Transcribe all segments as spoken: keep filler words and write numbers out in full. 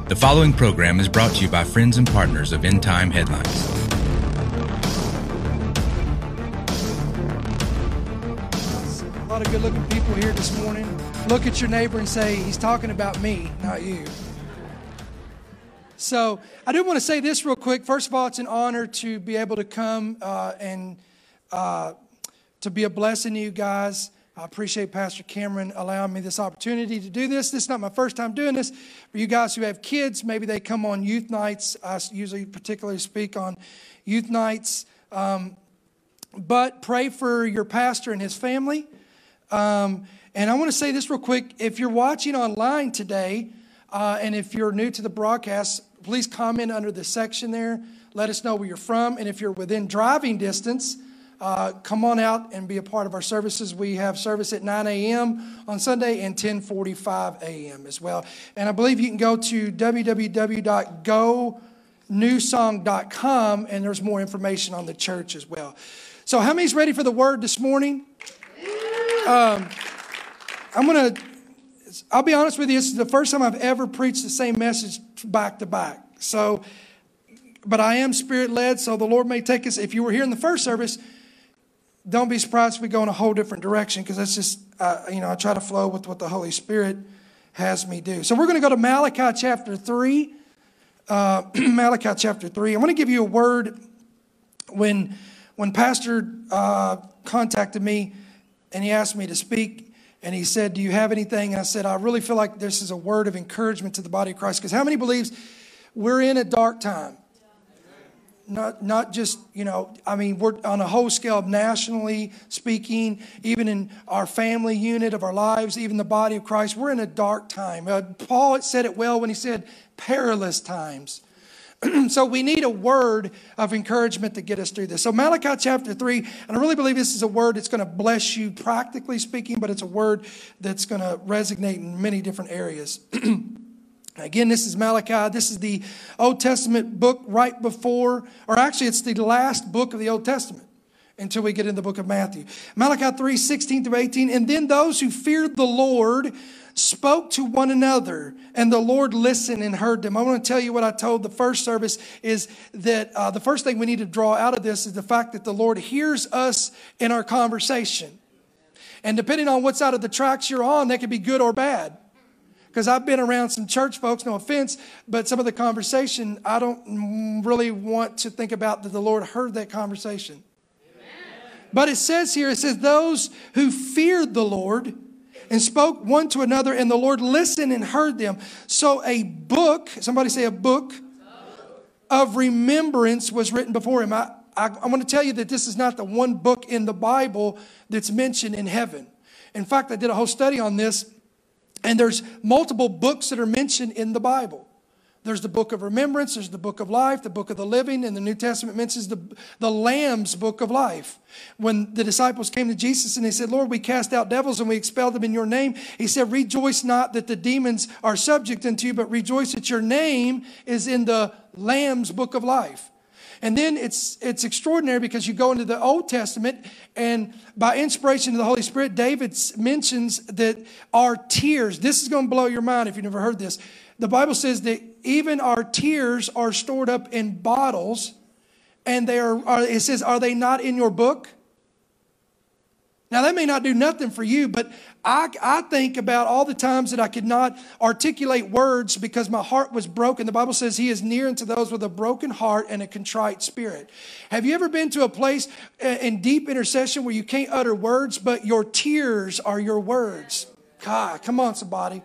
The following program is brought to you by friends and partners of End Time Headlines. A lot of good-looking people here this morning. Look at your neighbor and say, he's talking about me, not you. So I do want to say this real quick. First of all, it's an honor to be able to come uh, and uh, to be a blessing to you guys. I appreciate Pastor Cameron allowing me this opportunity to do this. This is not my first time doing this. For you guys who have kids, maybe they come on youth nights. I usually particularly speak on youth nights. Um, but pray for your pastor and his family. Um, and I want to say this real quick. If you're watching online today, uh, and if you're new to the broadcast, please comment under the section there. Let us know where you're from. And if you're within driving distance, Uh, come on out and be a part of our services. We have service at nine a.m. on Sunday and ten forty-five a.m. as well. And I believe you can go to w w w dot go new song dot com and there's more information on the church as well. So how many's ready for the word this morning? Um, I'm going to, I'll be honest with you, this is the first time I've ever preached the same message back to back. So, but I am spirit-led, so the Lord may take us. If you were here in the first service, don't be surprised if we go in a whole different direction, because that's just, uh, you know, I try to flow with what the Holy Spirit has me do. So we're going to go to Malachi chapter three. Uh, Malachi chapter three. I want to give you a word. When, when Pastor uh, contacted me and he asked me to speak, and he said, do you have anything? And I said, I really feel like this is a word of encouragement to the body of Christ. Because how many believes we're in a dark time? Not not just, you know, I mean, we're on a whole scale of nationally speaking, even in our family unit of our lives, even the body of Christ, we're in a dark time. Uh, Paul said it well when he said perilous times. So we need a word of encouragement to get us through this. So Malachi chapter three, and I really believe this is a word that's going to bless you practically speaking, but it's a word that's going to resonate in many different areas. Again, this is Malachi. This is the Old Testament book right before, or actually it's the last book of the Old Testament until we get in the book of Matthew. Malachi three, sixteen through eighteen. And then those who feared the Lord spoke to one another, and the Lord listened and heard them. I want to tell you what I told the first service is that uh, the first thing we need to draw out of this is the fact that the Lord hears us in our conversation. And depending on what side of the tracks you're on, that could be good or bad. Because I've been around some church folks, no offense, but some of the conversation, I don't really want to think about that the Lord heard that conversation. Amen. But it says here, it says, those who feared the Lord and spoke one to another, and the Lord listened and heard them. So a book, somebody say a book, of remembrance was written before him. I, I, I want to tell you that this is not the one book in the Bible that's mentioned in heaven. In fact, I did a whole study on this. And there's multiple books that are mentioned in the Bible. There's the book of remembrance. There's the book of life, the book of the living. And the New Testament mentions the, the Lamb's book of life. When the disciples came to Jesus and they said, Lord, we cast out devils and we expelled them in your name. He said, rejoice not that the demons are subject unto you, but rejoice that your name is in the Lamb's book of life. And then it's it's extraordinary because you go into the Old Testament, and by inspiration of the Holy Spirit, David mentions that our tears, this is going to blow your mind if you've never heard this. The Bible says that even our tears are stored up in bottles, and they are, are it says, are they not in your book? Now, that may not do nothing for you, but I, I think about all the times that I could not articulate words because my heart was broken. The Bible says he is near unto those with a broken heart and a contrite spirit. Have you ever been to a place in deep intercession where you can't utter words, but your tears are your words? God, come on, somebody.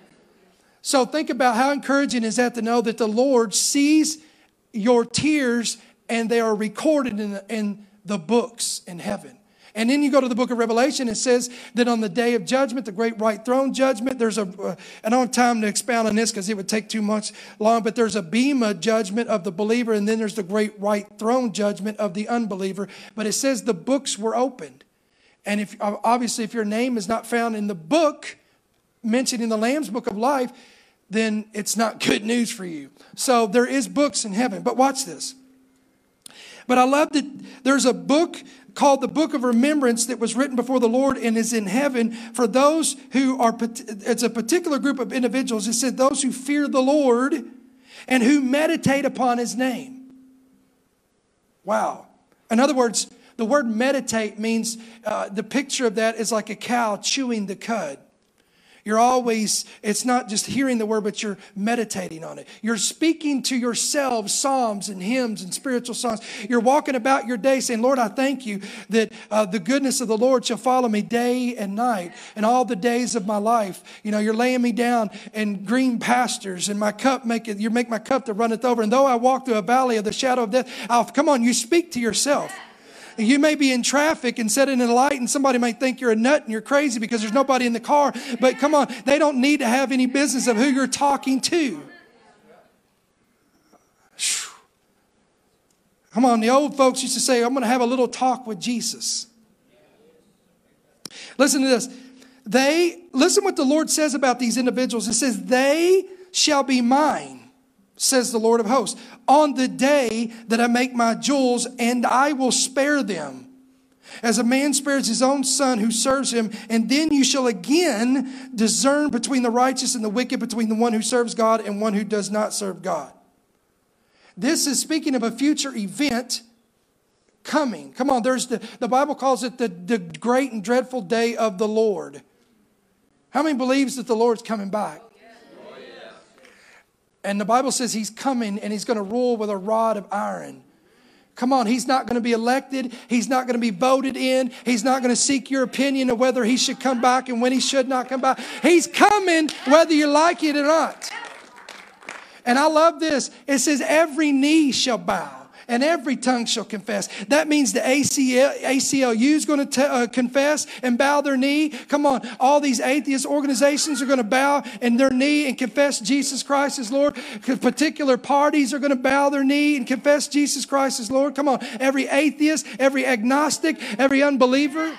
So think about how encouraging is that to know that the Lord sees your tears and they are recorded in the, in the books in heaven. And then you go to the book of Revelation, it says that on the day of judgment, the great white throne judgment, there's a, uh, I don't have time to expound on this because it would take too much long, but there's a bema judgment of the believer, and then there's the great white throne judgment of the unbeliever. But it says the books were opened. And if obviously if your name is not found in the book mentioned in the Lamb's book of life, then it's not good news for you. So there is books in heaven. But watch this. But I love that there's a book called the Book of Remembrance that was written before the Lord and is in heaven for those who are, it's a particular group of individuals. It said those who fear the Lord and who meditate upon his name. Wow. In other words, the word meditate means, uh, the picture of that is like a cow chewing the cud. You're always, it's not just hearing the word, but you're meditating on it. You're speaking to yourself psalms and hymns and spiritual songs. You're walking about your day saying, Lord, I thank you that uh, the goodness of the Lord shall follow me day and night and all the days of my life. You know, you're laying me down in green pastures and my cup, make it, you make my cup to runneth over. And though I walk through a valley of the shadow of death, I'll, come on, you speak to yourself. You may be in traffic and sitting in a light and somebody might think you're a nut and you're crazy because there's nobody in the car. But come on, they don't need to have any business of who you're talking to. Come on, the old folks used to say, I'm going to have a little talk with Jesus. Listen to this. They, listen what the Lord says about these individuals. It says, they shall be mine, says the Lord of hosts, on the day that I make my jewels, and I will spare them, as a man spares his own son who serves him. And then you shall again discern between the righteous and the wicked, between the one who serves God and one who does not serve God. This is speaking of a future event coming. Come on, there's the, the Bible calls it the, the great and dreadful day of the Lord. How many believes that the Lord's coming back? And the Bible says he's coming and he's going to rule with a rod of iron. Come on, he's not going to be elected. He's not going to be voted in. He's not going to seek your opinion of whether he should come back and when he should not come back. He's coming whether you like it or not. And I love this. It says every knee shall bow and every tongue shall confess. That means the A C L U is going to uh, confess and bow their knee. Come on. All these atheist organizations are going to bow and their knee and confess Jesus Christ as Lord. Particular parties are going to bow their knee and confess Jesus Christ as Lord. Come on. Every atheist, every agnostic, every unbeliever.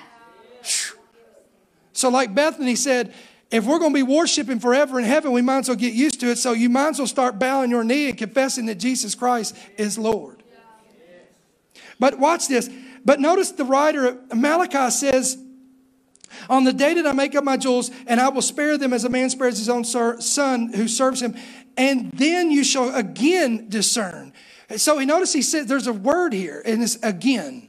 So like Bethany said, if we're going to be worshiping forever in heaven, we might as well get used to it. So you might as well start bowing your knee and confessing that Jesus Christ is Lord. But watch this. But notice the writer, Malachi says, on the day that I make up my jewels, and I will spare them as a man spares his own son who serves him, and then you shall again discern. So he notice he said there's a word here, and it's again.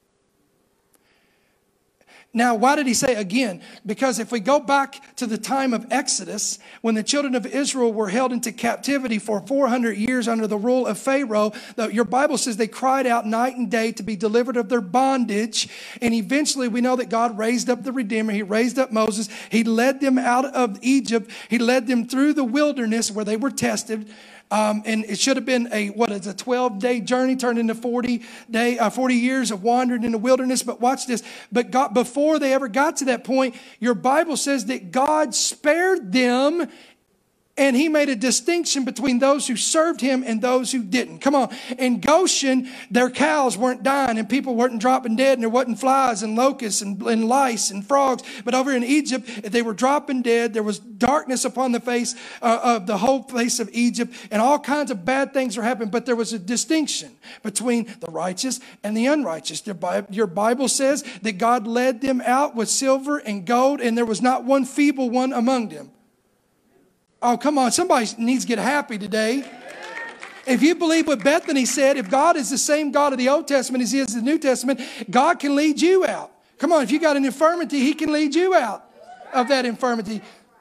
Now, why did he say again? Because if we go back to the time of Exodus, when the children of Israel were held into captivity for four hundred years under the rule of Pharaoh, the, your Bible says they cried out night and day to be delivered of their bondage. And eventually we know that God raised up the Redeemer. He raised up Moses. He led them out of Egypt. He led them through the wilderness where they were tested. Um, and it should have been a, what is a twelve day journey turned into forty day, uh, forty years of wandering in the wilderness. But watch this. But God, before they ever got to that point, your Bible says that God spared them. And he made a distinction between those who served him and those who didn't. Come on. In Goshen, their cows weren't dying and people weren't dropping dead and there wasn't flies and locusts and, and lice and frogs. But over in Egypt, they were dropping dead. There was darkness upon the face uh, of the whole face of Egypt and all kinds of bad things were happening. But there was a distinction between the righteous and the unrighteous. Your Bible says that God led them out with silver and gold and there was not one feeble one among them. Oh, come on. Somebody needs to get happy today. If you believe what Bethany said, if God is the same God of the Old Testament as he is the New Testament, God can lead you out. Come on. If you got an infirmity, he can lead you out of that infirmity.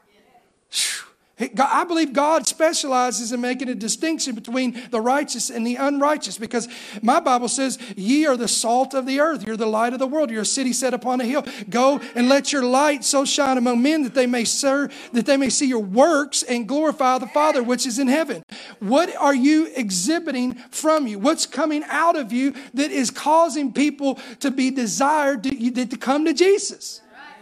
I believe God specializes in making a distinction between the righteous and the unrighteous because my Bible says, ye are the salt of the earth. You're the light of the world. You're a city set upon a hill. Go and let your light so shine among men that they may serve, that they may see your works and glorify the Father which is in heaven. What are you exhibiting from you? What's coming out of you that is causing people to be desired to, to come to Jesus?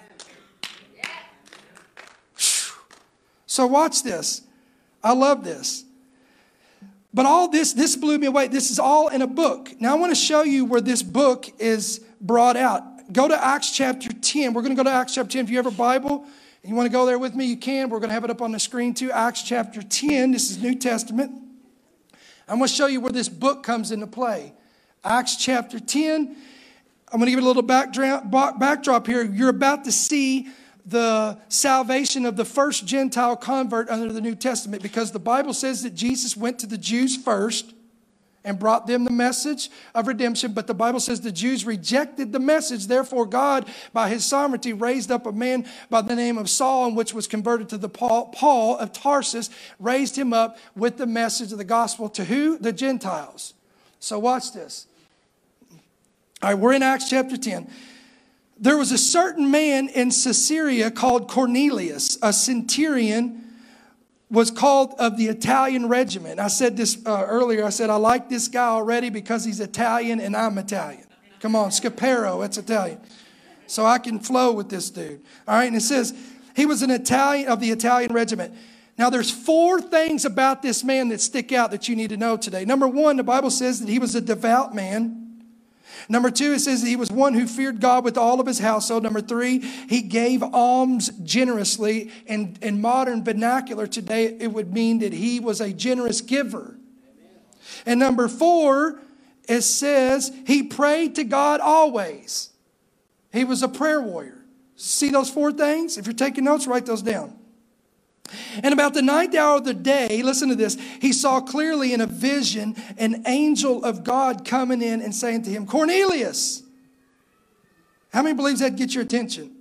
So watch this. I love this. But all this, this blew me away. This is all in a book. Now I want to show you where this book is brought out. Go to Acts chapter ten. We're going to go to Acts chapter ten. If you have a Bible and you want to go there with me, you can. We're going to have it up on the screen too. Acts chapter ten. This is New Testament. I'm going to show you where this book comes into play. Acts chapter ten. I'm going to give it a little backdrop, backdrop here. You're about to see the salvation of the first Gentile convert under the New Testament, because the Bible says that Jesus went to the Jews first and brought them the message of redemption. But the Bible says the Jews rejected the message. Therefore, God, by his sovereignty, raised up a man by the name of Saul, which was converted to the Paul, Paul of Tarsus, raised him up with the message of the gospel to who? The Gentiles. So watch this. All right, we're in Acts chapter ten. There was a certain man in Caesarea called Cornelius, a centurion, was called of the Italian regiment. I said this uh, earlier. I said, I like this guy already because he's Italian and I'm Italian. Come on, Scapero, that's Italian. So I can flow with this dude. All right, and it says he was an Italian of the Italian regiment. Now there's four things about this man that stick out that you need to know today. Number one, the Bible says that he was a devout man. Number two, it says that he was one who feared God with all of his household. Number three, he gave alms generously. And in modern vernacular today, it would mean that he was a generous giver. And number four, it says he prayed to God always. He was a prayer warrior. See those four things? If you're taking notes, write those down. And about the ninth hour of the day, listen to this, he saw clearly in a vision an angel of God coming in and saying to him, Cornelius. How many believes that gets your attention?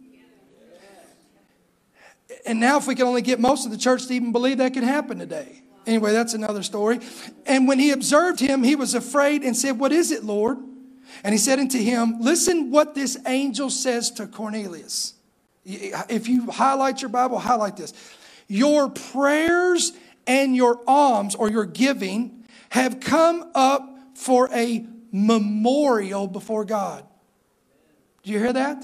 And now if we can only get most of the church to even believe that could happen today. Anyway, that's another story. And when he observed him, he was afraid and said, what is it, Lord? And he said unto him, listen what this angel says to Cornelius. If you highlight your Bible, highlight this. Your prayers and your alms or your giving have come up for a memorial before God. Do you hear that?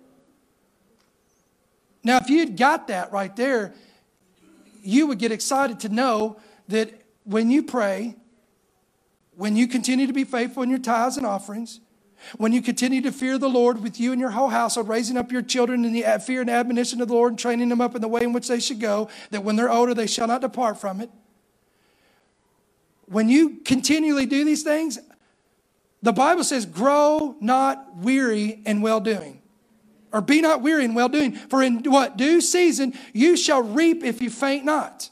Now, if you'd got that right there, you would get excited to know that when you pray, when you continue to be faithful in your tithes and offerings, when you continue to fear the Lord with you and your whole household, raising up your children in the fear and admonition of the Lord and training them up in the way in which they should go, that when they're older, they shall not depart from it. When you continually do these things, the Bible says, grow not weary in well-doing. Or be not weary in well-doing. For in what? Due season, you shall reap if you faint not.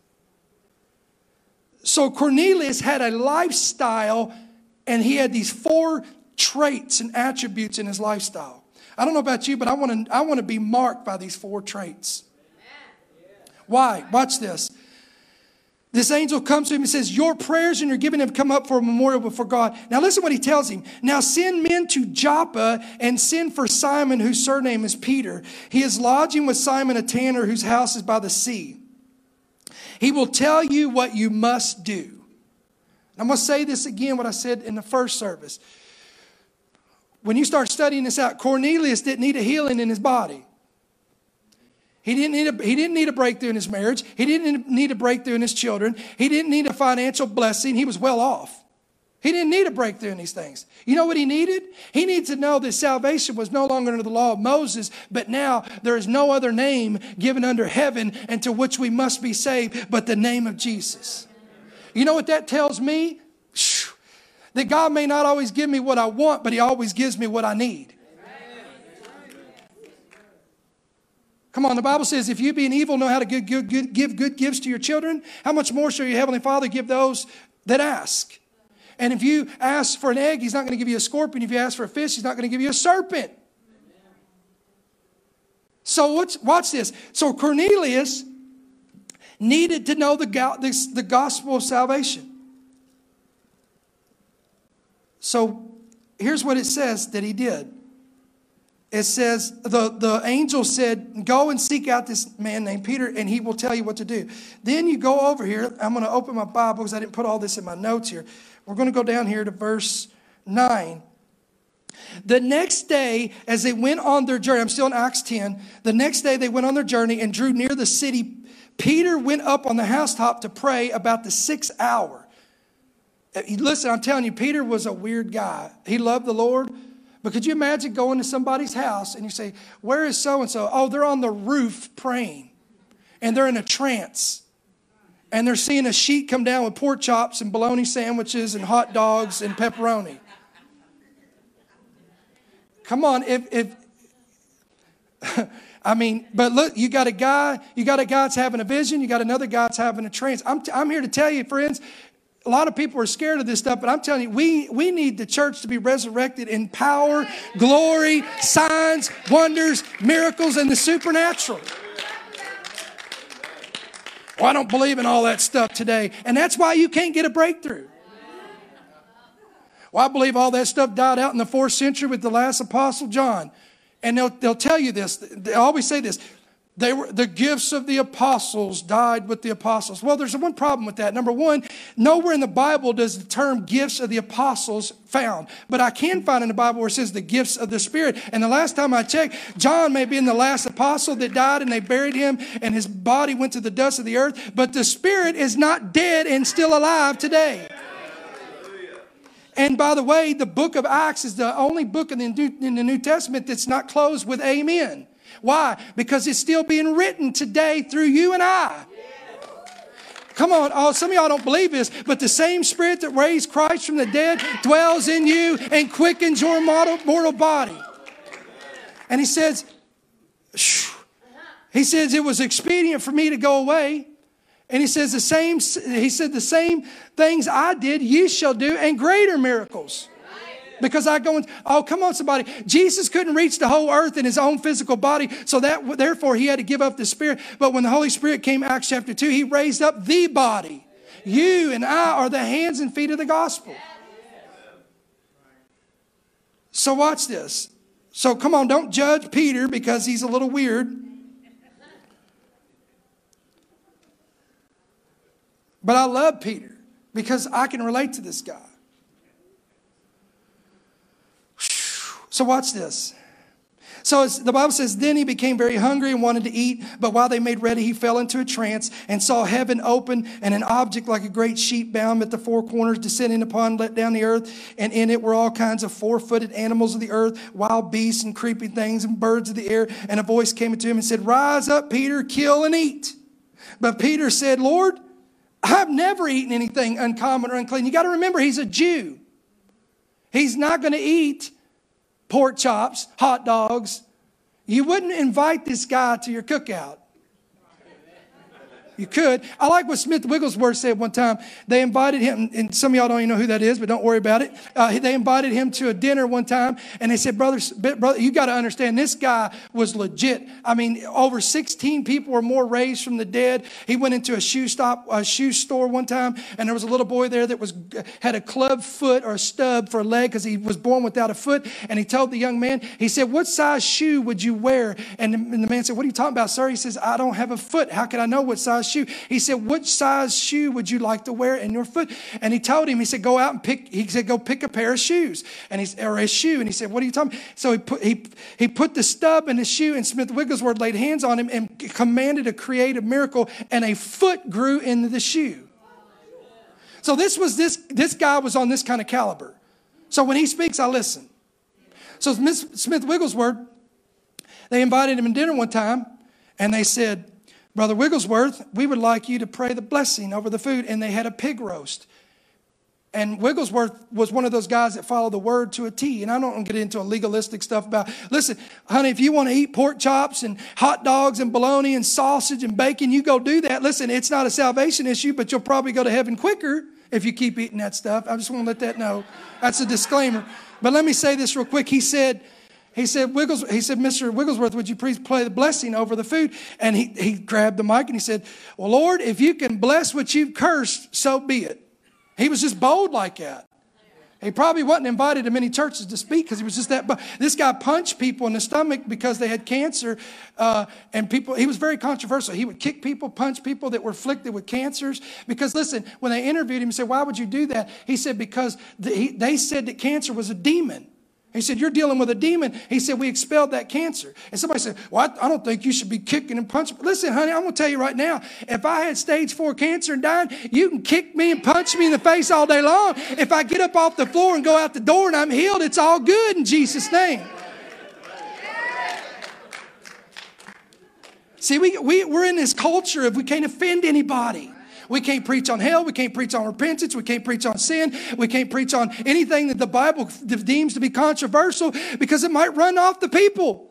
So Cornelius had a lifestyle, and he had these four traits and attributes in his lifestyle. I don't know about you, but I want to I want to be marked by these four traits. Why? Watch this. This angel comes to him and says, your prayers and your giving have come up for a memorial before God. Now listen what he tells him. Now send men to Joppa and send for Simon, whose surname is Peter. He is lodging with Simon, a tanner, whose house is by the sea. He will tell you what you must do. I'm going to say this again, what I said in the first service. When you start studying this out, Cornelius didn't need a healing in his body. He didn't need a, he didn't need a breakthrough in his marriage. He didn't need a breakthrough in his children. He didn't need a financial blessing. He was well off. He didn't need a breakthrough in these things. You know what he needed? He needed to know that salvation was no longer under the law of Moses, but now there is no other name given under heaven and to which we must be saved but the name of Jesus. You know what that tells me? That God may not always give me what I want, but he always gives me what I need. Come on, the Bible says, if you being evil know how to give good, good, give good gifts to your children, how much more shall your heavenly Father give those that ask? And if you ask for an egg, he's not going to give you a scorpion. If you ask for a fish, he's not going to give you a serpent. So watch, watch this. So Cornelius needed to know the, the, the gospel of salvation. So here's what it says that he did. It says, the, the angel said, go and seek out this man named Peter, and he will tell you what to do. Then you go over here. I'm going to open my Bible because I didn't put all this in my notes here. We're going to go down here to verse nine. The next day, as they went on their journey, I'm still in Acts ten. The next day they went on their journey and drew near the city. Peter went up on the housetop to pray about the sixth hour. Listen, I'm telling you, Peter was a weird guy. He loved the Lord. But could you imagine going to somebody's house and you say, where is so-and-so? Oh, they're on the roof praying. And they're in a trance. And they're seeing a sheet come down with pork chops and bologna sandwiches and hot dogs and pepperoni. Come on, if, if I mean, but look, you got a guy, you got a guy that's having a vision, you got another guy that's having a trance. I'm, t- I'm here to tell you, friends, a lot of people are scared of this stuff, but I'm telling you, we, we need the church to be resurrected in power, glory, signs, wonders, miracles, and the supernatural. Well, I don't believe in all that stuff today, and that's why you can't get a breakthrough. Well, I believe all that stuff died out in the fourth century with the last apostle, John. And they'll, they'll tell you this. They always say this. They were, the gifts of the apostles died with the apostles. Well, there's one problem with that. Number one, nowhere in the Bible does the term gifts of the apostles found. But I can find in the Bible where it says the gifts of the Spirit. And the last time I checked, John may be in the last apostle that died and they buried him and his body went to the dust of the earth. But the Spirit is not dead and still alive today. And by the way, the book of Acts is the only book in the New, in the New Testament that's not closed with amen. Why? Because it's still being written today through you and I. Come on. Oh, some of y'all don't believe this, but the same Spirit that raised Christ from the dead dwells in you and quickens your mortal, mortal body. And he says, he says, it was expedient for me to go away. And he says the same, he said the same things I did, ye shall do, and greater miracles. Because I go, and, oh, come on, somebody. Jesus couldn't reach the whole earth in his own physical body. So that, therefore, he had to give up the Spirit. But when the Holy Spirit came, Acts chapter two, he raised up the body. You and I are the hands and feet of the gospel. So watch this. So come on, don't judge Peter because he's a little weird. But I love Peter because I can relate to this guy. So watch this. So it's, the Bible says, then he became very hungry and wanted to eat. But while they made ready, he fell into a trance and saw heaven open and an object like a great sheet bound at the four corners descending upon, let down the earth. And in it were all kinds of four-footed animals of the earth, wild beasts and creeping things and birds of the air. And a voice came to him and said, rise up, Peter, kill and eat. But Peter said, Lord, I've never eaten anything uncommon or unclean. You got to remember, he's a Jew. He's not going to eat pork chops, hot dogs. You wouldn't invite this guy to your cookout. You could. I like what Smith Wigglesworth said one time. They invited him, and some of y'all don't even know who that is, but don't worry about it. Uh, they invited him to a dinner one time, and they said, brother, brother, you got to understand, this guy was legit. I mean, over sixteen people or more raised from the dead. He went into a shoe stop, a shoe store one time, and there was a little boy there that was had a club foot or a stub for a leg because he was born without a foot. And he told the young man, he said, what size shoe would you wear? And the, and the man said, what are you talking about, sir? He says, I don't have a foot. How can I know what size shoe? He said, which size shoe would you like to wear in your foot? And he told him, he said, go out and pick, he said, go pick a pair of shoes. And he, or a shoe. And he said, what are you talking about? So he put, he, he put the stub in his shoe, and Smith Wigglesworth laid hands on him and commanded a creative miracle, and a foot grew into the shoe. So this was this, this guy was on this kind of caliber. So when he speaks, I listen. So Smith Wigglesworth, they invited him to dinner one time, and they said, Brother Wigglesworth, we would like you to pray the blessing over the food. And they had a pig roast. And Wigglesworth was one of those guys that followed the word to a T. And I don't get into a legalistic stuff about, listen, honey, if you want to eat pork chops and hot dogs and bologna and sausage and bacon, you go do that. Listen, it's not a salvation issue, but you'll probably go to heaven quicker if you keep eating that stuff. I just want to let that know. That's a disclaimer. But let me say this real quick. He said, He said, Wiggles, he said, Mister Wigglesworth, would you please play the blessing over the food? And he, he grabbed the mic and he said, well, Lord, if you can bless what you've cursed, so be it. He was just bold like that. He probably wasn't invited to many churches to speak because he was just that. But this guy punched people in the stomach because they had cancer. Uh, and people, he was very controversial. He would kick people, punch people that were afflicted with cancers. Because listen, when they interviewed him, he said, why would you do that? He said, because the, he, they said that cancer was a demon. He said, you're dealing with a demon. He said, we expelled that cancer. And somebody said, well, I, I don't think you should be kicking and punching. Listen, honey, I'm going to tell you right now, if I had stage four cancer and died, you can kick me and punch me in the face all day long. If I get up off the floor and go out the door and I'm healed, it's all good in Jesus' name. See, we, we, we're in this culture of we can't offend anybody. We can't preach on hell. We can't preach on repentance. We can't preach on sin. We can't preach on anything that the Bible deems to be controversial because it might run off the people.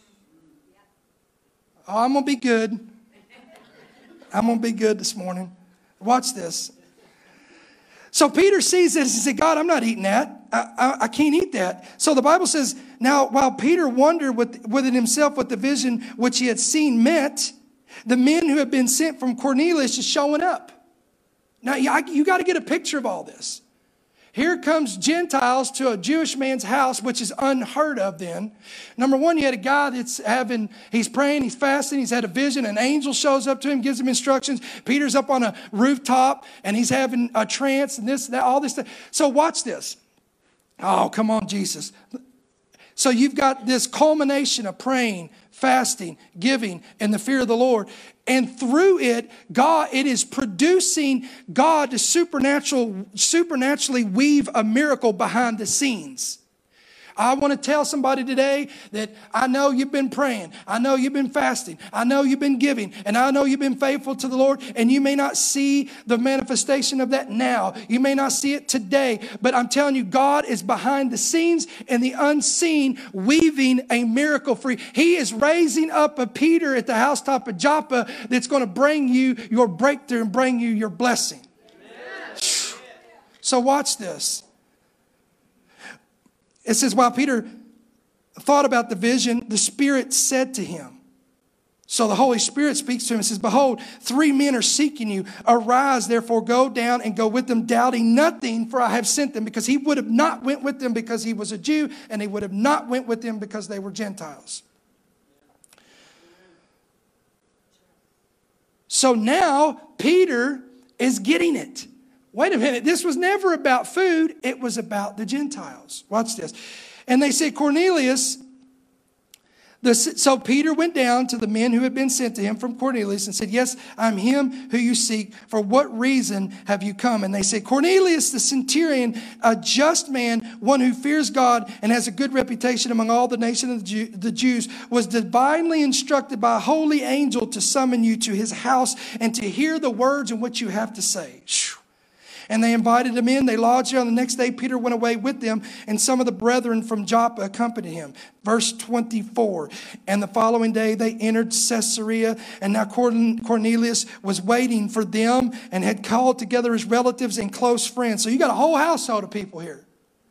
Oh, I'm going to be good. I'm going to be good this morning. Watch this. So Peter sees this and said, God, I'm not eating that. I, I, I can't eat that. So the Bible says, now while Peter wondered with, within himself what the vision which he had seen meant, the men who had been sent from Cornelius is showing up. Now you, you got to get a picture of all this. Here comes Gentiles to a Jewish man's house, which is unheard of then. Number one, you had a guy that's having, he's praying, he's fasting, he's had a vision. An angel shows up to him, gives him instructions. Peter's up on a rooftop and he's having a trance and this, that, all this stuff. So watch this. Oh, come on, Jesus. So you've got this culmination of praying, fasting, giving, and the fear of the Lord. And through it, God, it is producing God to supernatural, supernaturally weave a miracle behind the scenes. I want to tell somebody today that I know you've been praying. I know you've been fasting. I know you've been giving. And I know you've been faithful to the Lord. And you may not see the manifestation of that now. You may not see it today. But I'm telling you, God is behind the scenes and the unseen weaving a miracle for you. He is raising up a Peter at the housetop of Joppa that's going to bring you your breakthrough and bring you your blessing. Amen. So watch this. It says, while Peter thought about the vision, the Spirit said to him. So the Holy Spirit speaks to him and says, behold, three men are seeking you. Arise, therefore, go down and go with them, doubting nothing, for I have sent them. Because he would have not went with them because he was a Jew, and he would have not went with them because they were Gentiles. So now Peter is getting it. Wait a minute, this was never about food. It was about the Gentiles. Watch this. And they said, Cornelius, the, so Peter went down to the men who had been sent to him from Cornelius and said, yes, I'm him who you seek. For what reason have you come? And they said, Cornelius, the centurion, a just man, one who fears God and has a good reputation among all the nation of the, Jew, the Jews, was divinely instructed by a holy angel to summon you to his house and to hear the words in which you have to say. And they invited him in. They lodged here. On the next day, Peter went away with them, and some of the brethren from Joppa accompanied him. Verse twenty-four. And the following day, they entered Caesarea. And now Cornelius was waiting for them and had called together his relatives and close friends. So you got a whole household of people here.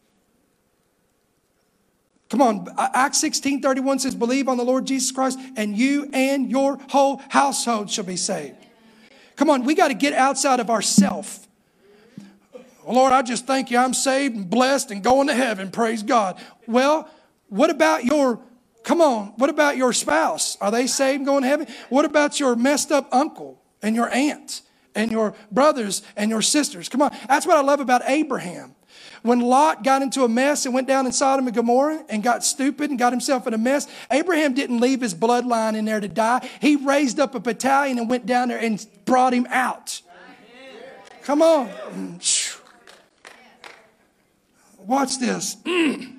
Come on. Acts sixteen thirty-one says, believe on the Lord Jesus Christ, and you and your whole household shall be saved. Come on. We got to get outside of ourselves. Well, Lord, I just thank you I'm saved and blessed and going to heaven. Praise God. Well, what about your, come on, what about your spouse? Are they saved and going to heaven? What about your messed up uncle and your aunt and your brothers and your sisters? Come on. That's what I love about Abraham. When Lot got into a mess and went down in Sodom and Gomorrah and got stupid and got himself in a mess, Abraham didn't leave his bloodline in there to die. He raised up a battalion and went down there and brought him out. Come on. Watch this. Mm.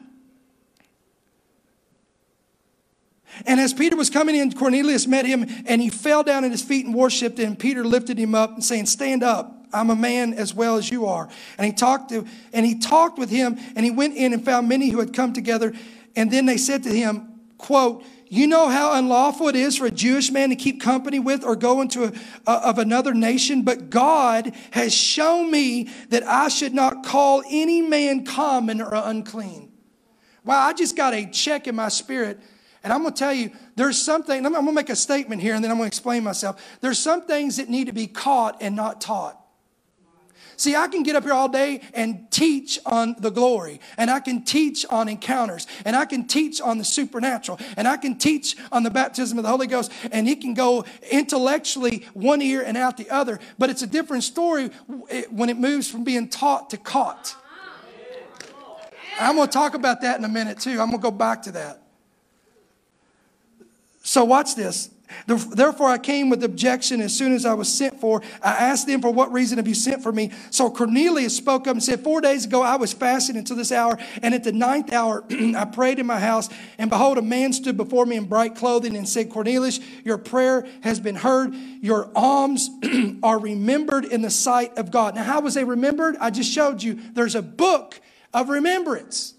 And as Peter was coming in, Cornelius met him, and he fell down at his feet and worshipped him. Peter lifted him up and saying, stand up. I'm a man as well as you are. And he talked to, and he talked with him, and he went in and found many who had come together. And then they said to him, quote, you know how unlawful it is for a Jewish man to keep company with or go into a, a, of another nation, but God has shown me that I should not call any man common or unclean. Wow, I just got a check in my spirit. And I'm going to tell you, there's something, I'm going to make a statement here and then I'm going to explain myself. There's some things that need to be caught and not taught. See, I can get up here all day and teach on the glory, and I can teach on encounters, and I can teach on the supernatural, and I can teach on the baptism of the Holy Ghost, and it can go intellectually one ear and out the other. But it's a different story when it moves from being taught to caught. I'm going to talk about that in a minute too. I'm going to go back to that. So watch this. Therefore I came with objection as soon as I was sent for. I asked them, for what reason have you sent for me? So Cornelius spoke up and said, four days ago I was fasting until this hour, and at the ninth hour I prayed in my house, and behold, a man stood before me in bright clothing and said, Cornelius, your prayer has been heard. Your alms are remembered in the sight of God. Now, how was they remembered? I just showed you. There's a book of remembrance.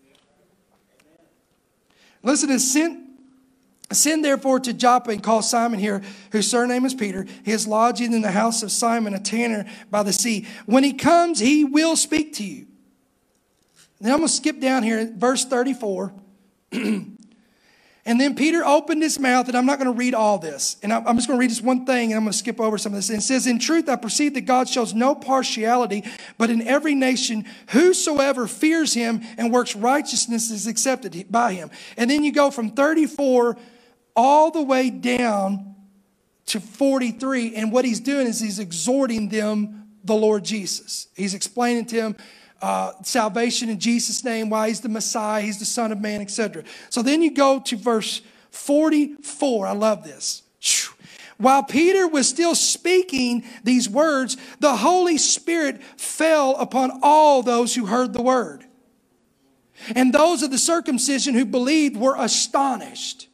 Listen, to sent Send therefore to Joppa and call Simon here, whose surname is Peter. He is lodging in the house of Simon, a tanner by the sea. When he comes, he will speak to you. Then I'm going to skip down here, verse thirty-four. And then Peter opened his mouth, and I'm not going to read all this. And I'm just going to read just one thing, and I'm going to skip over some of this. And it says, in truth, I perceive that God shows no partiality, but in every nation, whosoever fears him and works righteousness is accepted by him. And then you go from thirty-four all the way down to forty-three. And what he's doing is he's exhorting them, the Lord Jesus. He's explaining to them uh, salvation in Jesus' name, why he's the Messiah, he's the Son of Man, et cetera. So then you go to verse forty-four. I love this. While Peter was still speaking these words, the Holy Spirit fell upon all those who heard the word. And those of the circumcision who believed were astonished.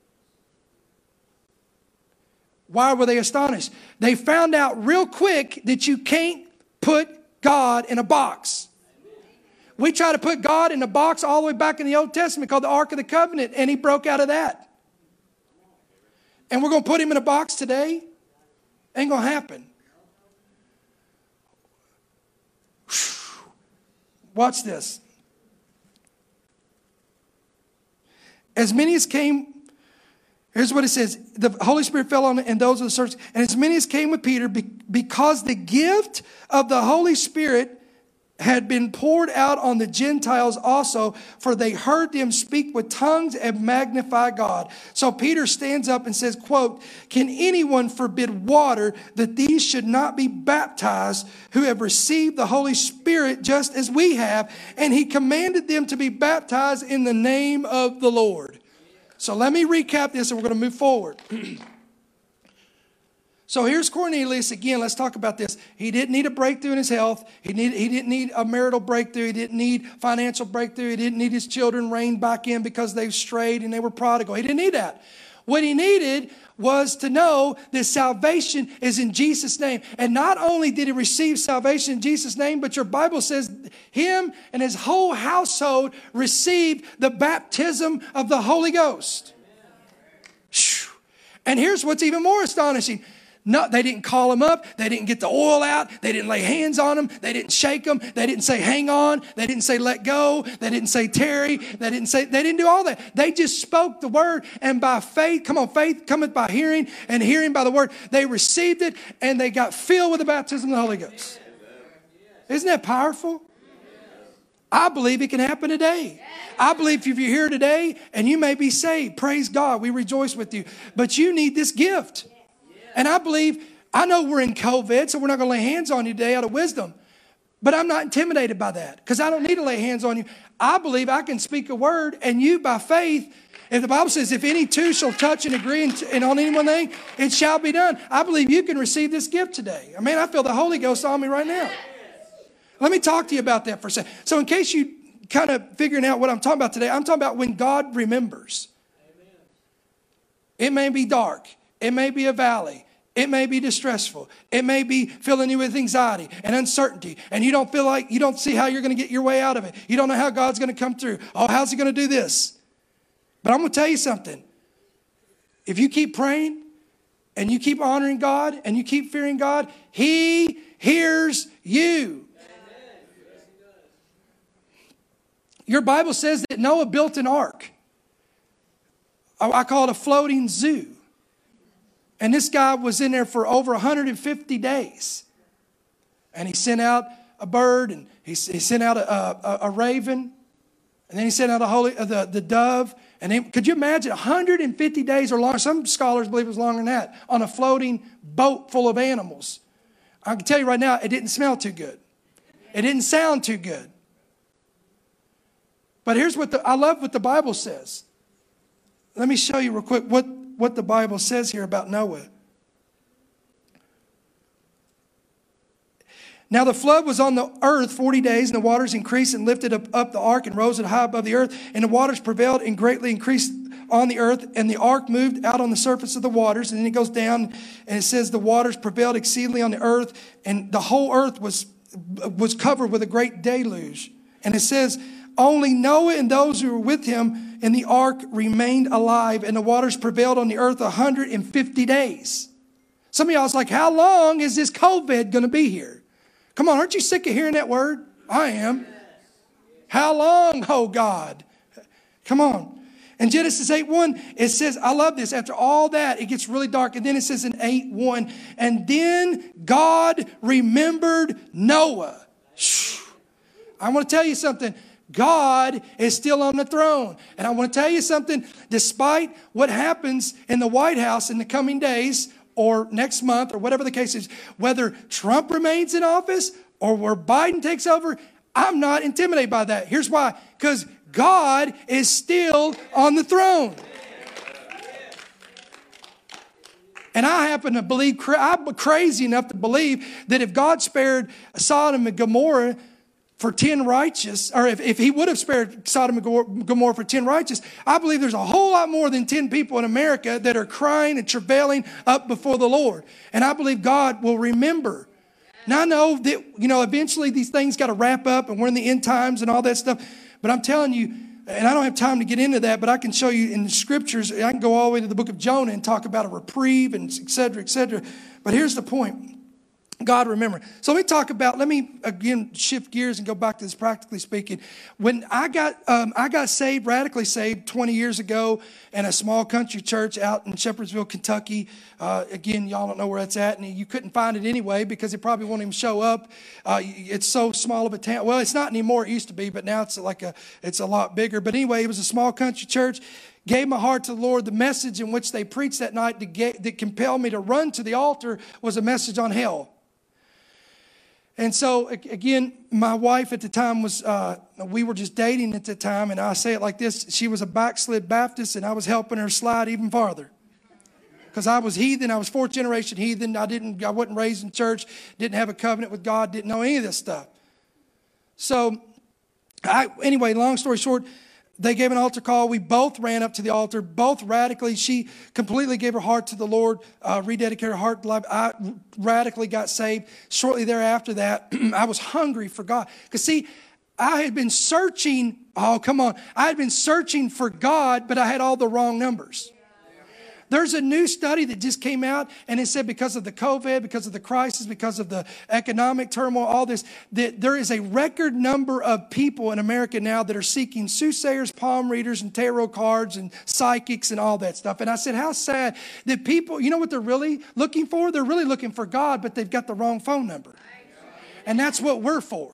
Why were they astonished? They found out real quick that you can't put God in a box. We try to put God in a box all the way back in the Old Testament called the Ark of the Covenant, and he broke out of that. And we're going to put him in a box today? Ain't going to happen. Watch this. As many as came, here's what it says. The Holy Spirit fell on and those of the church, and as many as came with Peter, because the gift of the Holy Spirit had been poured out on the Gentiles also, for they heard them speak with tongues and magnify God. So Peter stands up and says, quote, can anyone forbid water that these should not be baptized who have received the Holy Spirit just as we have? And he commanded them to be baptized in the name of the Lord. So let me recap this and we're going to move forward. So here's Cornelius. Again, let's talk about this. He didn't need a breakthrough in his health. He, need, he didn't need a marital breakthrough. He didn't need financial breakthrough. He didn't need his children reined back in because they strayed and they were prodigal. He didn't need that. What he needed was to know that salvation is in Jesus' name. And not only did he receive salvation in Jesus' name, but your Bible says him and his whole household received the baptism of the Holy Ghost. And here's what's even more astonishing. No, they didn't call him up. They didn't get the oil out. They didn't lay hands on him. They didn't shake him. They didn't say, hang on. They didn't say, let go. They didn't say, tarry. They didn't say, they didn't do all that. They just spoke the word, and by faith, come on, faith cometh by hearing, and hearing by the word. They received it, and they got filled with the baptism of the Holy Ghost. Isn't that powerful? I believe it can happen today. I believe if you're here today and you may be saved, praise God, we rejoice with you. But you need this gift. And I believe, I know we're in COVID, so we're not going to lay hands on you today out of wisdom. But I'm not intimidated by that because I don't need to lay hands on you. I believe I can speak a word, and you by faith, if the Bible says, if any two shall touch and agree and, and on any one thing, it shall be done. I believe you can receive this gift today. I mean, I feel the Holy Ghost on me right now. Let me talk to you about that for a second. So in case you kind of figuring out what I'm talking about today, I'm talking about when God remembers. It may be dark. It may be a valley. It may be distressful. It may be filling you with anxiety and uncertainty. And you don't feel like, you don't see how you're going to get your way out of it. You don't know how God's going to come through. Oh, how's he going to do this? But I'm going to tell you something. If you keep praying and you keep honoring God and you keep fearing God, he hears you. Your Bible says that Noah built an ark. I call it a floating zoo. And this guy was in there for over one hundred fifty days. And he sent out a bird, and he, he sent out a, a, a raven, and then he sent out a holy, uh, the, the dove. And then, could you imagine one hundred fifty days or longer? Some scholars believe it was longer than that, on a floating boat full of animals. I can tell you right now, it didn't smell too good. It didn't sound too good. But here's what the, I love what the Bible says. Let me show you real quick what what the Bible says here about Noah. Now the flood was on the earth forty days, and the waters increased and lifted up, up the ark and rose it high above the earth. And the waters prevailed and greatly increased on the earth. And the ark moved out on the surface of the waters. And then it goes down and it says the waters prevailed exceedingly on the earth. And the whole earth was, was covered with a great deluge. And it says only Noah and those who were with him in the ark remained alive. And the waters prevailed on the earth one hundred fifty days. Some of y'all is like, how long is this COVID going to be here? Come on, aren't you sick of hearing that word? I am. How long, oh God? Come on. In Genesis eight one, it says, I love this. After all that, it gets really dark. And then it says in eight one, and then God remembered Noah. I want to tell you something. God is still on the throne. And I want to tell you something. Despite what happens in the White House in the coming days, or next month, or whatever the case is, whether Trump remains in office or where Biden takes over, I'm not intimidated by that. Here's why. Because God is still on the throne. And I happen to believe, I'm crazy enough to believe that if God spared Sodom and Gomorrah for ten righteous, or if, if he would have spared Sodom and Gomorrah for ten righteous, I believe there's a whole lot more than ten people in America that are crying and travailing up before the Lord. And I believe God will remember. Now I know that, you know, eventually these things got to wrap up and we're in the end times and all that stuff. But I'm telling you, and I don't have time to get into that, but I can show you in the scriptures, I can go all the way to the book of Jonah and talk about a reprieve and et cetera, et cetera. But here's the point. God remember. So let me talk about, let me again shift gears and go back to this practically speaking. When I got um, I got saved, radically saved twenty years ago in a small country church out in Shepherdsville, Kentucky. Uh, again, y'all don't know where that's at, and you couldn't find it anyway because it probably won't even show up. Uh, it's so small of a town. Well, it's not anymore. It used to be, but now it's like a it's a lot bigger. But anyway, it was a small country church. Gave my heart to the Lord. The message in which they preached that night that, get, that compelled me to run to the altar was a message on hell. And so, again, my wife at the time was, uh, we were just dating at the time, and I say it like this, she was a backslid Baptist, and I was helping her slide even farther. Because I was heathen, I was fourth generation heathen, I didn't, I wasn't raised in church, didn't have a covenant with God, didn't know any of this stuff. So, I, anyway, long story short, they gave an altar call. We both ran up to the altar, both radically. She completely gave her heart to the Lord, uh, rededicated her heart to life. I radically got saved. Shortly thereafter that, I was hungry for God. Because see, I had been searching, oh, come on. I had been searching for God, but I had all the wrong numbers. There's a new study that just came out, and it said because of the COVID, because of the crisis, because of the economic turmoil, all this, that there is a record number of people in America now that are seeking soothsayers, palm readers, and tarot cards, and psychics, and all that stuff. And I said, how sad that people, you know what they're really looking for? They're really looking for God, but they've got the wrong phone number. And that's what we're for.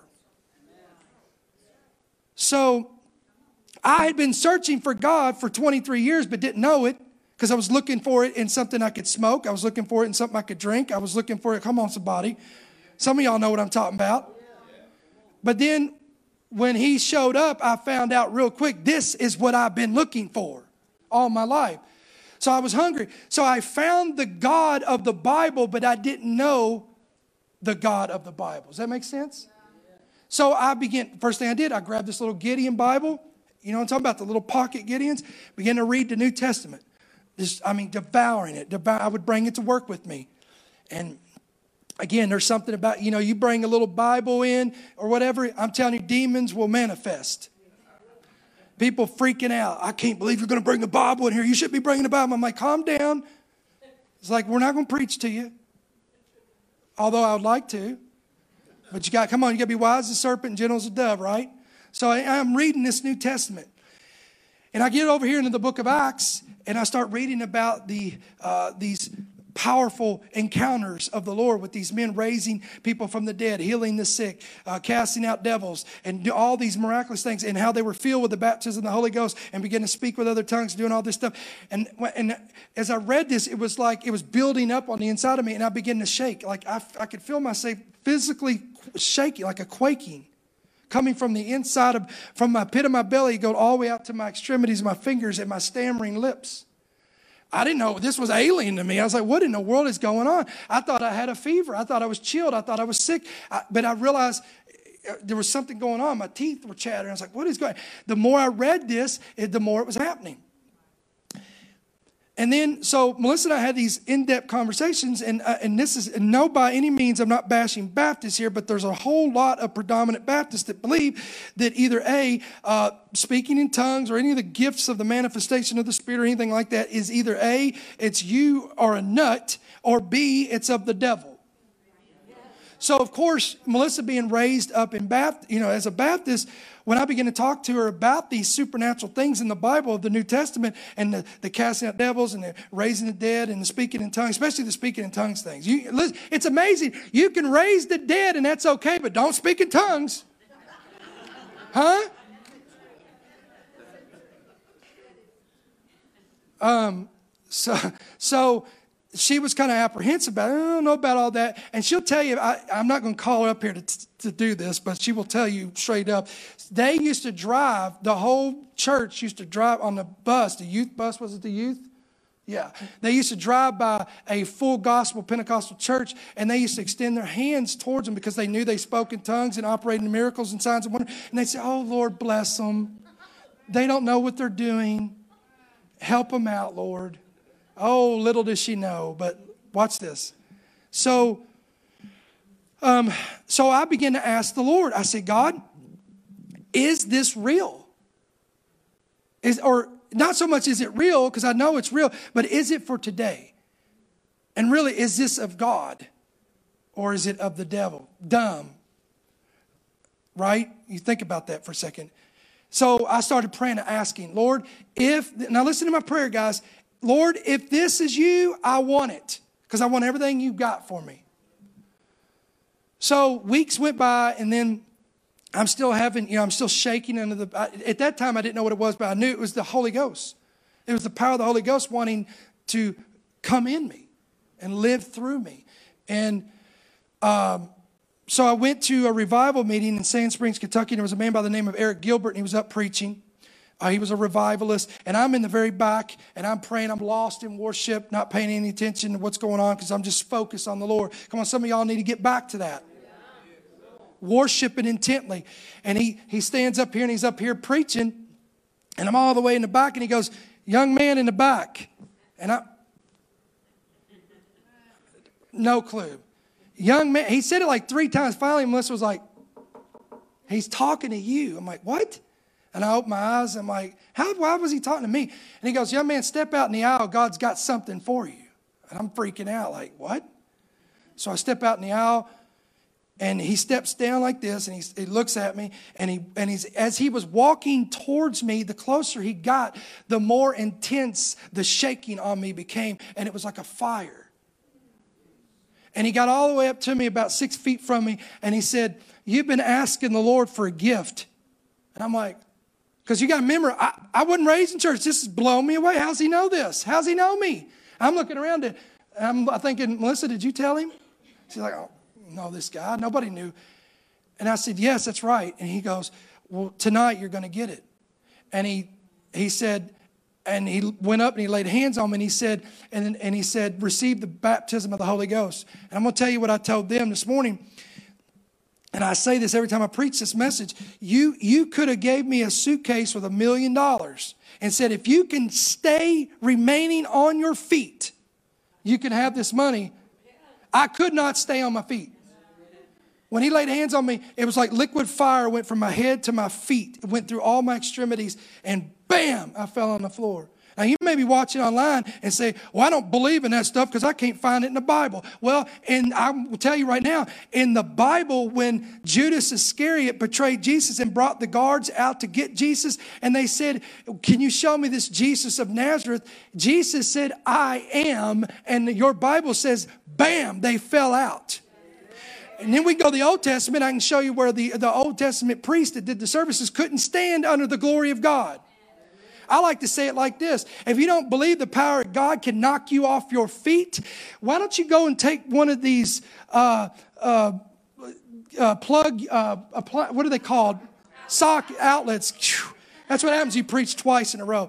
So I had been searching for God for twenty-three years, but didn't know it. Because I was looking for it in something I could smoke. I was looking for it in something I could drink. I was looking for it. Come on, somebody. Some of y'all know what I'm talking about. But then when he showed up, I found out real quick, this is what I've been looking for all my life. So I was hungry. So I found the God of the Bible, but I didn't know the God of the Bible. Does that make sense? So I began, first thing I did, I grabbed this little Gideon Bible. You know what I'm talking about, the little pocket Gideons. Began to read the New Testament. Just, I mean, devouring it. Devour, I would bring it to work with me. And again, there's something about, you know, you bring a little Bible in or whatever, I'm telling you, demons will manifest. People freaking out. I can't believe you're going to bring the Bible in here. You should be bringing the Bible. I'm like, calm down. It's like, we're not going to preach to you. Although I would like to. But you got, come on, you got to be wise as a serpent and gentle as a dove, right? So I, I'm reading this New Testament. And I get over here into the book of Acts, and I start reading about the uh, these powerful encounters of the Lord with these men raising people from the dead, healing the sick, uh, casting out devils, and do all these miraculous things, and how they were filled with the baptism of the Holy Ghost and began to speak with other tongues, doing all this stuff. And, and as I read this, it was like it was building up on the inside of me, and I began to shake. Like I, I could feel myself physically shaking, like a quaking. Coming from the inside of, from my pit of my belly, go all the way out to my extremities, my fingers, and my stammering lips. I didn't know. This was alien to me. I was like, what in the world is going on? I thought I had a fever. I thought I was chilled. I thought I was sick. I, but I realized there was something going on. My teeth were chattering. I was like, what is going on? The more I read this, it, the more it was happening. And then, so Melissa and I had these in-depth conversations, and uh, and this is, and no, by any means, I'm not bashing Baptists here, but there's a whole lot of predominant Baptists that believe that either A, uh, speaking in tongues or any of the gifts of the manifestation of the Spirit or anything like that is either A, it's you or a nut, or B, it's of the devil. So, of course, Melissa being raised up in Baptist, you know, as a Baptist, when I began to talk to her about these supernatural things in the Bible of the New Testament and the, the casting out devils and the raising the dead and the speaking in tongues, especially the speaking in tongues things. You, listen, it's amazing. You can raise the dead and that's okay, but don't speak in tongues. Huh? Um, so, so she was kind of apprehensive about it. I don't know about all that. And she'll tell you, I, I'm not going to call her up here to, to do this, but she will tell you straight up. They used to drive, the whole church used to drive on the bus, the youth bus, was it the youth? Yeah. They used to drive by a full gospel Pentecostal church, and they used to extend their hands towards them because they knew they spoke in tongues and operated in miracles and signs and wonders. And they'd say, oh, Lord, bless them. They don't know what they're doing. Help them out, Lord. Oh, little does she know, but watch this. So, um, so I began to ask the Lord. I said, God, is this real? Is, or not so much is it real, because I know it's real, but is it for today? And really, is this of God? Or is it of the devil? Dumb. Right? You think about that for a second. So I started praying and asking, Lord, if, now listen to my prayer, guys. Lord, if this is you, I want it, because I want everything you got for me. So weeks went by, and then I'm still having, you know, I'm still shaking under the, I, at that time I didn't know what it was, but I knew it was the Holy Ghost. It was the power of the Holy Ghost wanting to come in me and live through me. And um, so I went to a revival meeting in Sand Springs, Kentucky, and there was a man by the name of Eric Gilbert, and he was up preaching. Uh, he was a revivalist, and I'm in the very back, and I'm praying. I'm lost in worship, not paying any attention to what's going on because I'm just focused on the Lord. Come on, some of y'all need to get back to that. Worshiping intently. And he, he stands up here, and he's up here preaching, and I'm all the way in the back, and he goes, young man in the back. And I, no clue. Young man, he said it like three times. Finally, Melissa was like, he's talking to you. I'm like, what? And I opened my eyes. I'm like, how, why was he talking to me? And he goes, young man, step out in the aisle. God's got something for you. And I'm freaking out like, what? So I step out in the aisle, and he steps down like this, and he, he looks at me, and he and he's as he was walking towards me, the closer he got, the more intense the shaking on me became, and it was like a fire. And he got all the way up to me about six feet from me, and he said, you've been asking the Lord for a gift. And I'm like, because you got to remember, I, I wasn't raised in church. This is blowing me away. How's he know this? How's he know me? I'm looking around, and I'm thinking, Melissa, did you tell him? She's like, oh, no, this guy. Nobody knew. And I said, yes, that's right. And he goes, well, tonight you're going to get it. And he he said, and he went up and he laid hands on me, and he said, and, and he said, receive the baptism of the Holy Ghost. And I'm going to tell you what I told them this morning. And I say this every time I preach this message. You, you could have gave me a suitcase with a million dollars and said, if you can stay remaining on your feet, you can have this money. I could not stay on my feet. When he laid hands on me, it was like liquid fire went from my head to my feet. It went through all my extremities, and bam, I fell on the floor. Now, you may be watching online and say, well, I don't believe in that stuff because I can't find it in the Bible. Well, and I will tell you right now, in the Bible, when Judas Iscariot betrayed Jesus and brought the guards out to get Jesus, and they said, can you show me this Jesus of Nazareth? Jesus said, I am. And your Bible says, bam, they fell out. And then we go to the Old Testament. I can show you where the, the Old Testament priest that did the services couldn't stand under the glory of God. I like to say it like this. If you don't believe the power of God can knock you off your feet, why don't you go and take one of these uh, uh, uh, plug, uh, apply, what are they called? Sock outlets. That's what happens. You preach twice in a row.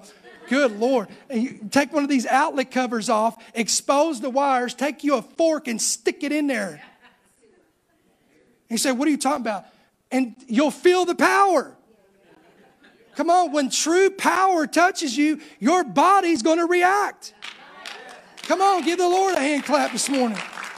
Good Lord. And you take one of these outlet covers off, expose the wires, take you a fork and stick it in there. And you say, what are you talking about? And you'll feel the power. Come on, when true power touches you, your body's going to react. Come on, give the Lord a hand clap this morning.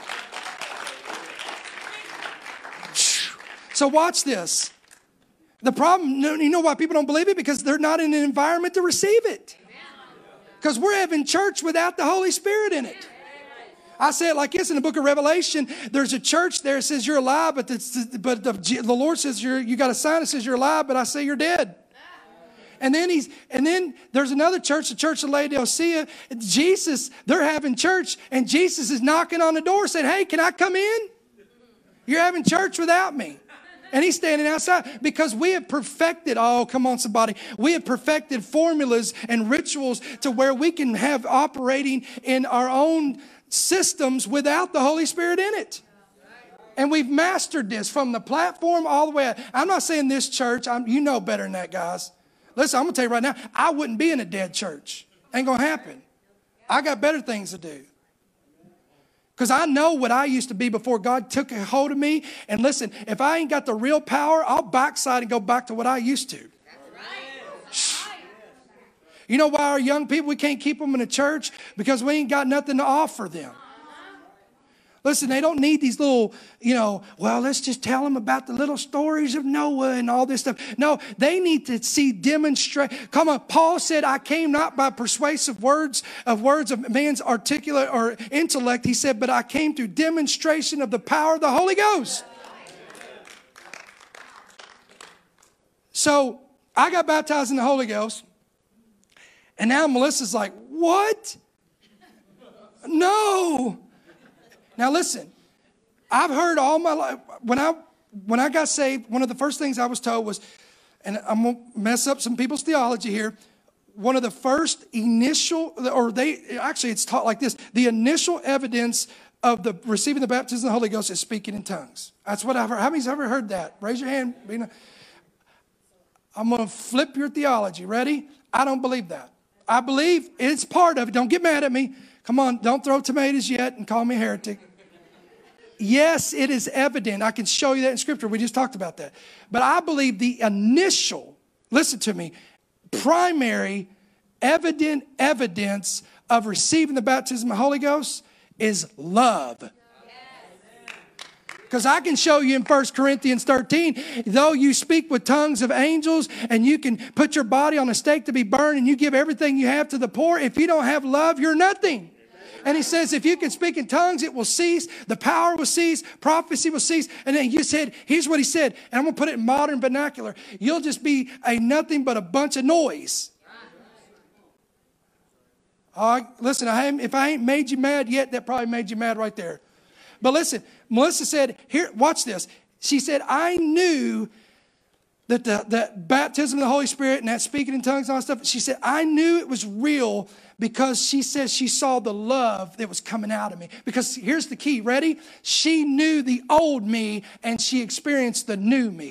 So watch this. The problem, you know why people don't believe it? Because they're not in an environment to receive it. Because we're having church without the Holy Spirit in it. I say it like this in the book of Revelation. There's a church there that says you're alive, but, the, but the, the Lord says you're, you got a sign that says you're alive, but I say you're dead. And then he's, and then there's another church, the church of Laodicea. Jesus, they're having church, and Jesus is knocking on the door saying, hey, can I come in? You're having church without me. And he's standing outside because we have perfected, oh, come on, somebody. We have perfected formulas and rituals to where we can have operating in our own systems without the Holy Spirit in it. And we've mastered this from the platform all the way out. I'm not saying this church, I'm, you know better than that, guys. Listen, I'm going to tell you right now, I wouldn't be in a dead church. Ain't going to happen. I got better things to do. Because I know what I used to be before God took a hold of me. And listen, if I ain't got the real power, I'll backslide and go back to what I used to. You know why our young people, we can't keep them in the church? Because we ain't got nothing to offer them. Listen, they don't need these little, you know, well, let's just tell them about the little stories of Noah and all this stuff. No, they need to see demonstrate. Come on, Paul said, I came not by persuasive words of words of man's articulate or intellect. He said, but I came through demonstration of the power of the Holy Ghost. So I got baptized in the Holy Ghost. And now Melissa's like, what? No. Now listen, I've heard all my life, when I when I got saved, one of the first things I was told was, and I'm going to mess up some people's theology here, one of the first initial, or they, actually it's taught like this, the initial evidence of the receiving the baptism of the Holy Ghost is speaking in tongues. That's what I've heard. How many's ever heard that? Raise your hand. I'm going to flip your theology. Ready? I don't believe that. I believe it's part of it. Don't get mad at me. Come on, don't throw tomatoes yet and call me a heretic. Yes, it is evident. I can show you that in Scripture. We just talked about that. But I believe the initial, listen to me, primary, evident evidence of receiving the baptism of the Holy Ghost is love. Because I can show you in First Corinthians thirteen, though you speak with tongues of angels and you can put your body on a stake to be burned and you give everything you have to the poor, if you don't have love, you're nothing. And he says, if you can speak in tongues, it will cease. The power will cease. Prophecy will cease. And then you said, here's what he said. And I'm going to put it in modern vernacular. You'll just be a nothing but a bunch of noise. Uh, listen, I haven't, if I ain't made you mad yet, that probably made you mad right there. But listen, Melissa said, here, watch this. She said, I knew that the, the baptism of the Holy Spirit and that speaking in tongues and all that stuff, she said, I knew it was real because she says she saw the love that was coming out of me. Because here's the key, ready? She knew the old me and she experienced the new me.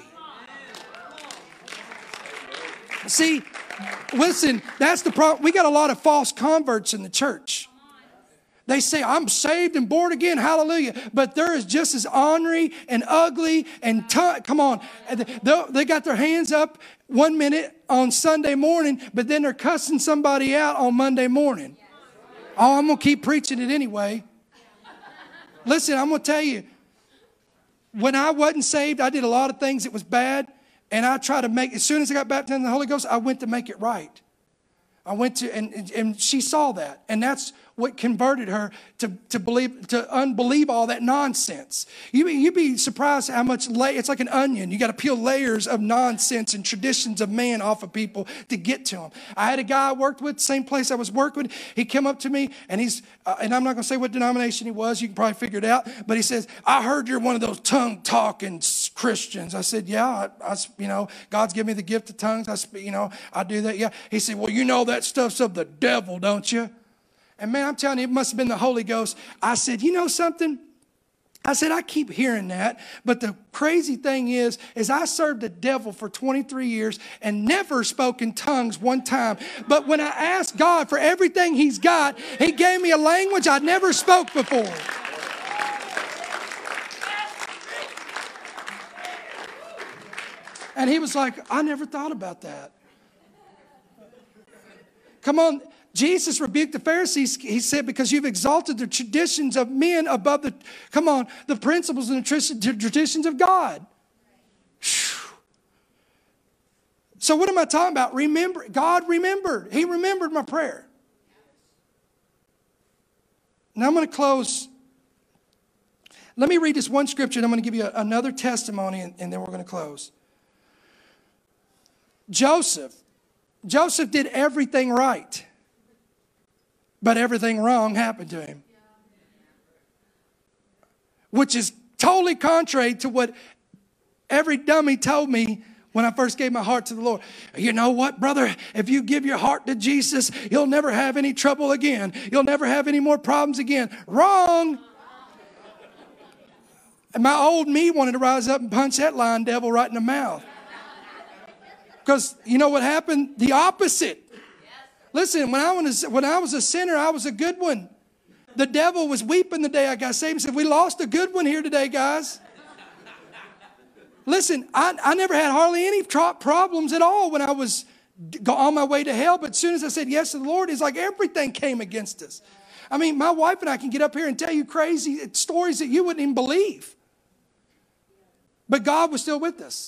See, listen, that's the problem. We got a lot of false converts in the church. They say, I'm saved and born again, hallelujah. But they're just as ornery and ugly and, t- come on. They got their hands up one minute on Sunday morning, but then they're cussing somebody out on Monday morning. Oh, I'm going to keep preaching it anyway. Listen, I'm going to tell you, when I wasn't saved, I did a lot of things that was bad. And I tried to make, as soon as I got baptized in the Holy Ghost, I went to make it right. I went to, and, and she saw that. And that's what converted her to, to believe, to unbelieve all that nonsense. You, you'd be surprised how much, la- it's like an onion. You got to peel layers of nonsense and traditions of man off of people to get to them. I had a guy I worked with, same place I was working with. He came up to me and he's, uh, and I'm not going to say what denomination he was. You can probably figure it out. But he says, I heard you're one of those tongue talking Christians. I said, yeah, I, I, you know, God's given me the gift of tongues. I speak, you know, I do that. Yeah. He said, well, you know that stuff's of the devil, don't you? And man, I'm telling you, it must have been the Holy Ghost. I said, you know something? I said, I keep hearing that, but the crazy thing is, is I served the devil for twenty-three years and never spoke in tongues one time. But when I asked God for everything he's got, he gave me a language I'd never spoke before. And he was like, I never thought about that. Come on. Jesus rebuked the Pharisees. He said, because you've exalted the traditions of men above the, come on, the principles and the traditions of God. So what am I talking about? Remember, God remembered. He remembered my prayer. Now I'm going to close. Let me read this one scripture and I'm going to give you another testimony and, and then we're going to close. Joseph. Joseph did everything right. But everything wrong happened to him. Which is totally contrary to what every dummy told me when I first gave my heart to the Lord. You know what, brother? If you give your heart to Jesus, you'll never have any trouble again. You'll never have any more problems again. Wrong. And my old me wanted to rise up and punch that lying devil right in the mouth. Because you know what happened? The opposite. Listen, when I, was, when I was a sinner, I was a good one. The devil was weeping the day I got saved. He said, we lost a good one here today, guys. Listen, I, I never had hardly any problems at all when I was on my way to hell. But as soon as I said yes to the Lord, it's like everything came against us. I mean, my wife and I can get up here and tell you crazy stories that you wouldn't even believe. But God was still with us.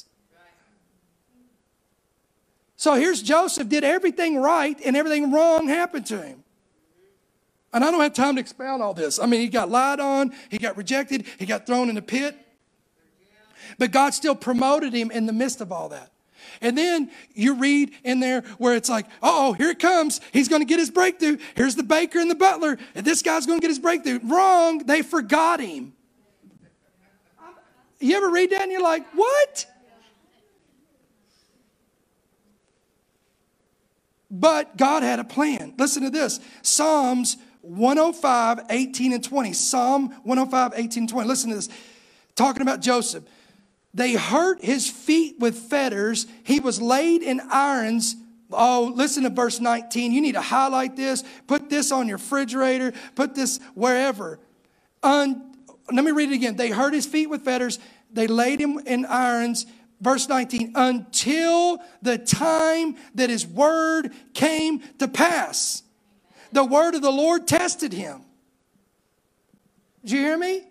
So here's Joseph, did everything right and everything wrong happened to him. And I don't have time to expound all this. I mean, he got lied on, he got rejected, he got thrown in the pit. But God still promoted him in the midst of all that. And then you read in there where it's like, uh-oh, here it comes. He's going to get his breakthrough. Here's the baker and the butler. And this guy's going to get his breakthrough. Wrong. They forgot him. You ever read that and you're like, what? But God had a plan. Listen to this. Psalms one oh five, eighteen and twenty. Psalm one oh five, eighteen and twenty. Listen to this. Talking about Joseph. They hurt his feet with fetters. He was laid in irons. Oh, listen to verse nineteen. You need to highlight this. Put this on your refrigerator. Put this wherever. Un- Let me read it again. They hurt his feet with fetters. They laid him in irons. Verse nineteen, until the time that his word came to pass. The word of the Lord tested him. Did you hear me?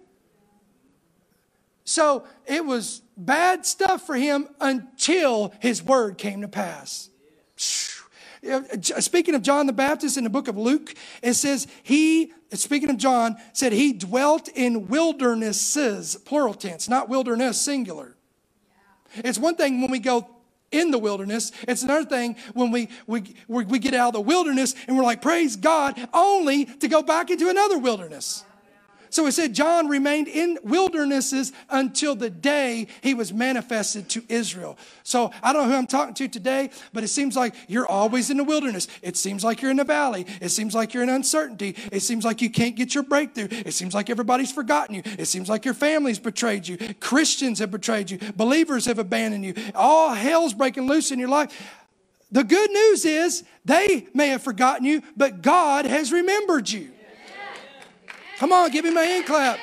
So it was bad stuff for him until his word came to pass. Speaking of John the Baptist in the book of Luke, it says he, speaking of John, said he dwelt in wildernesses, plural tense, not wilderness, singular. It's one thing when we go in the wilderness. It's another thing when we, we, we get out of the wilderness and we're like, praise God, only to go back into another wilderness. So it said John remained in wildernesses until the day he was manifested to Israel. So I don't know who I'm talking to today, but it seems like you're always in the wilderness. It seems like you're in the valley. It seems like you're in uncertainty. It seems like you can't get your breakthrough. It seems like everybody's forgotten you. It seems like your family's betrayed you. Christians have betrayed you. Believers have abandoned you. All hell's breaking loose in your life. The good news is they may have forgotten you, but God has remembered you. Come on, give me my hand clap.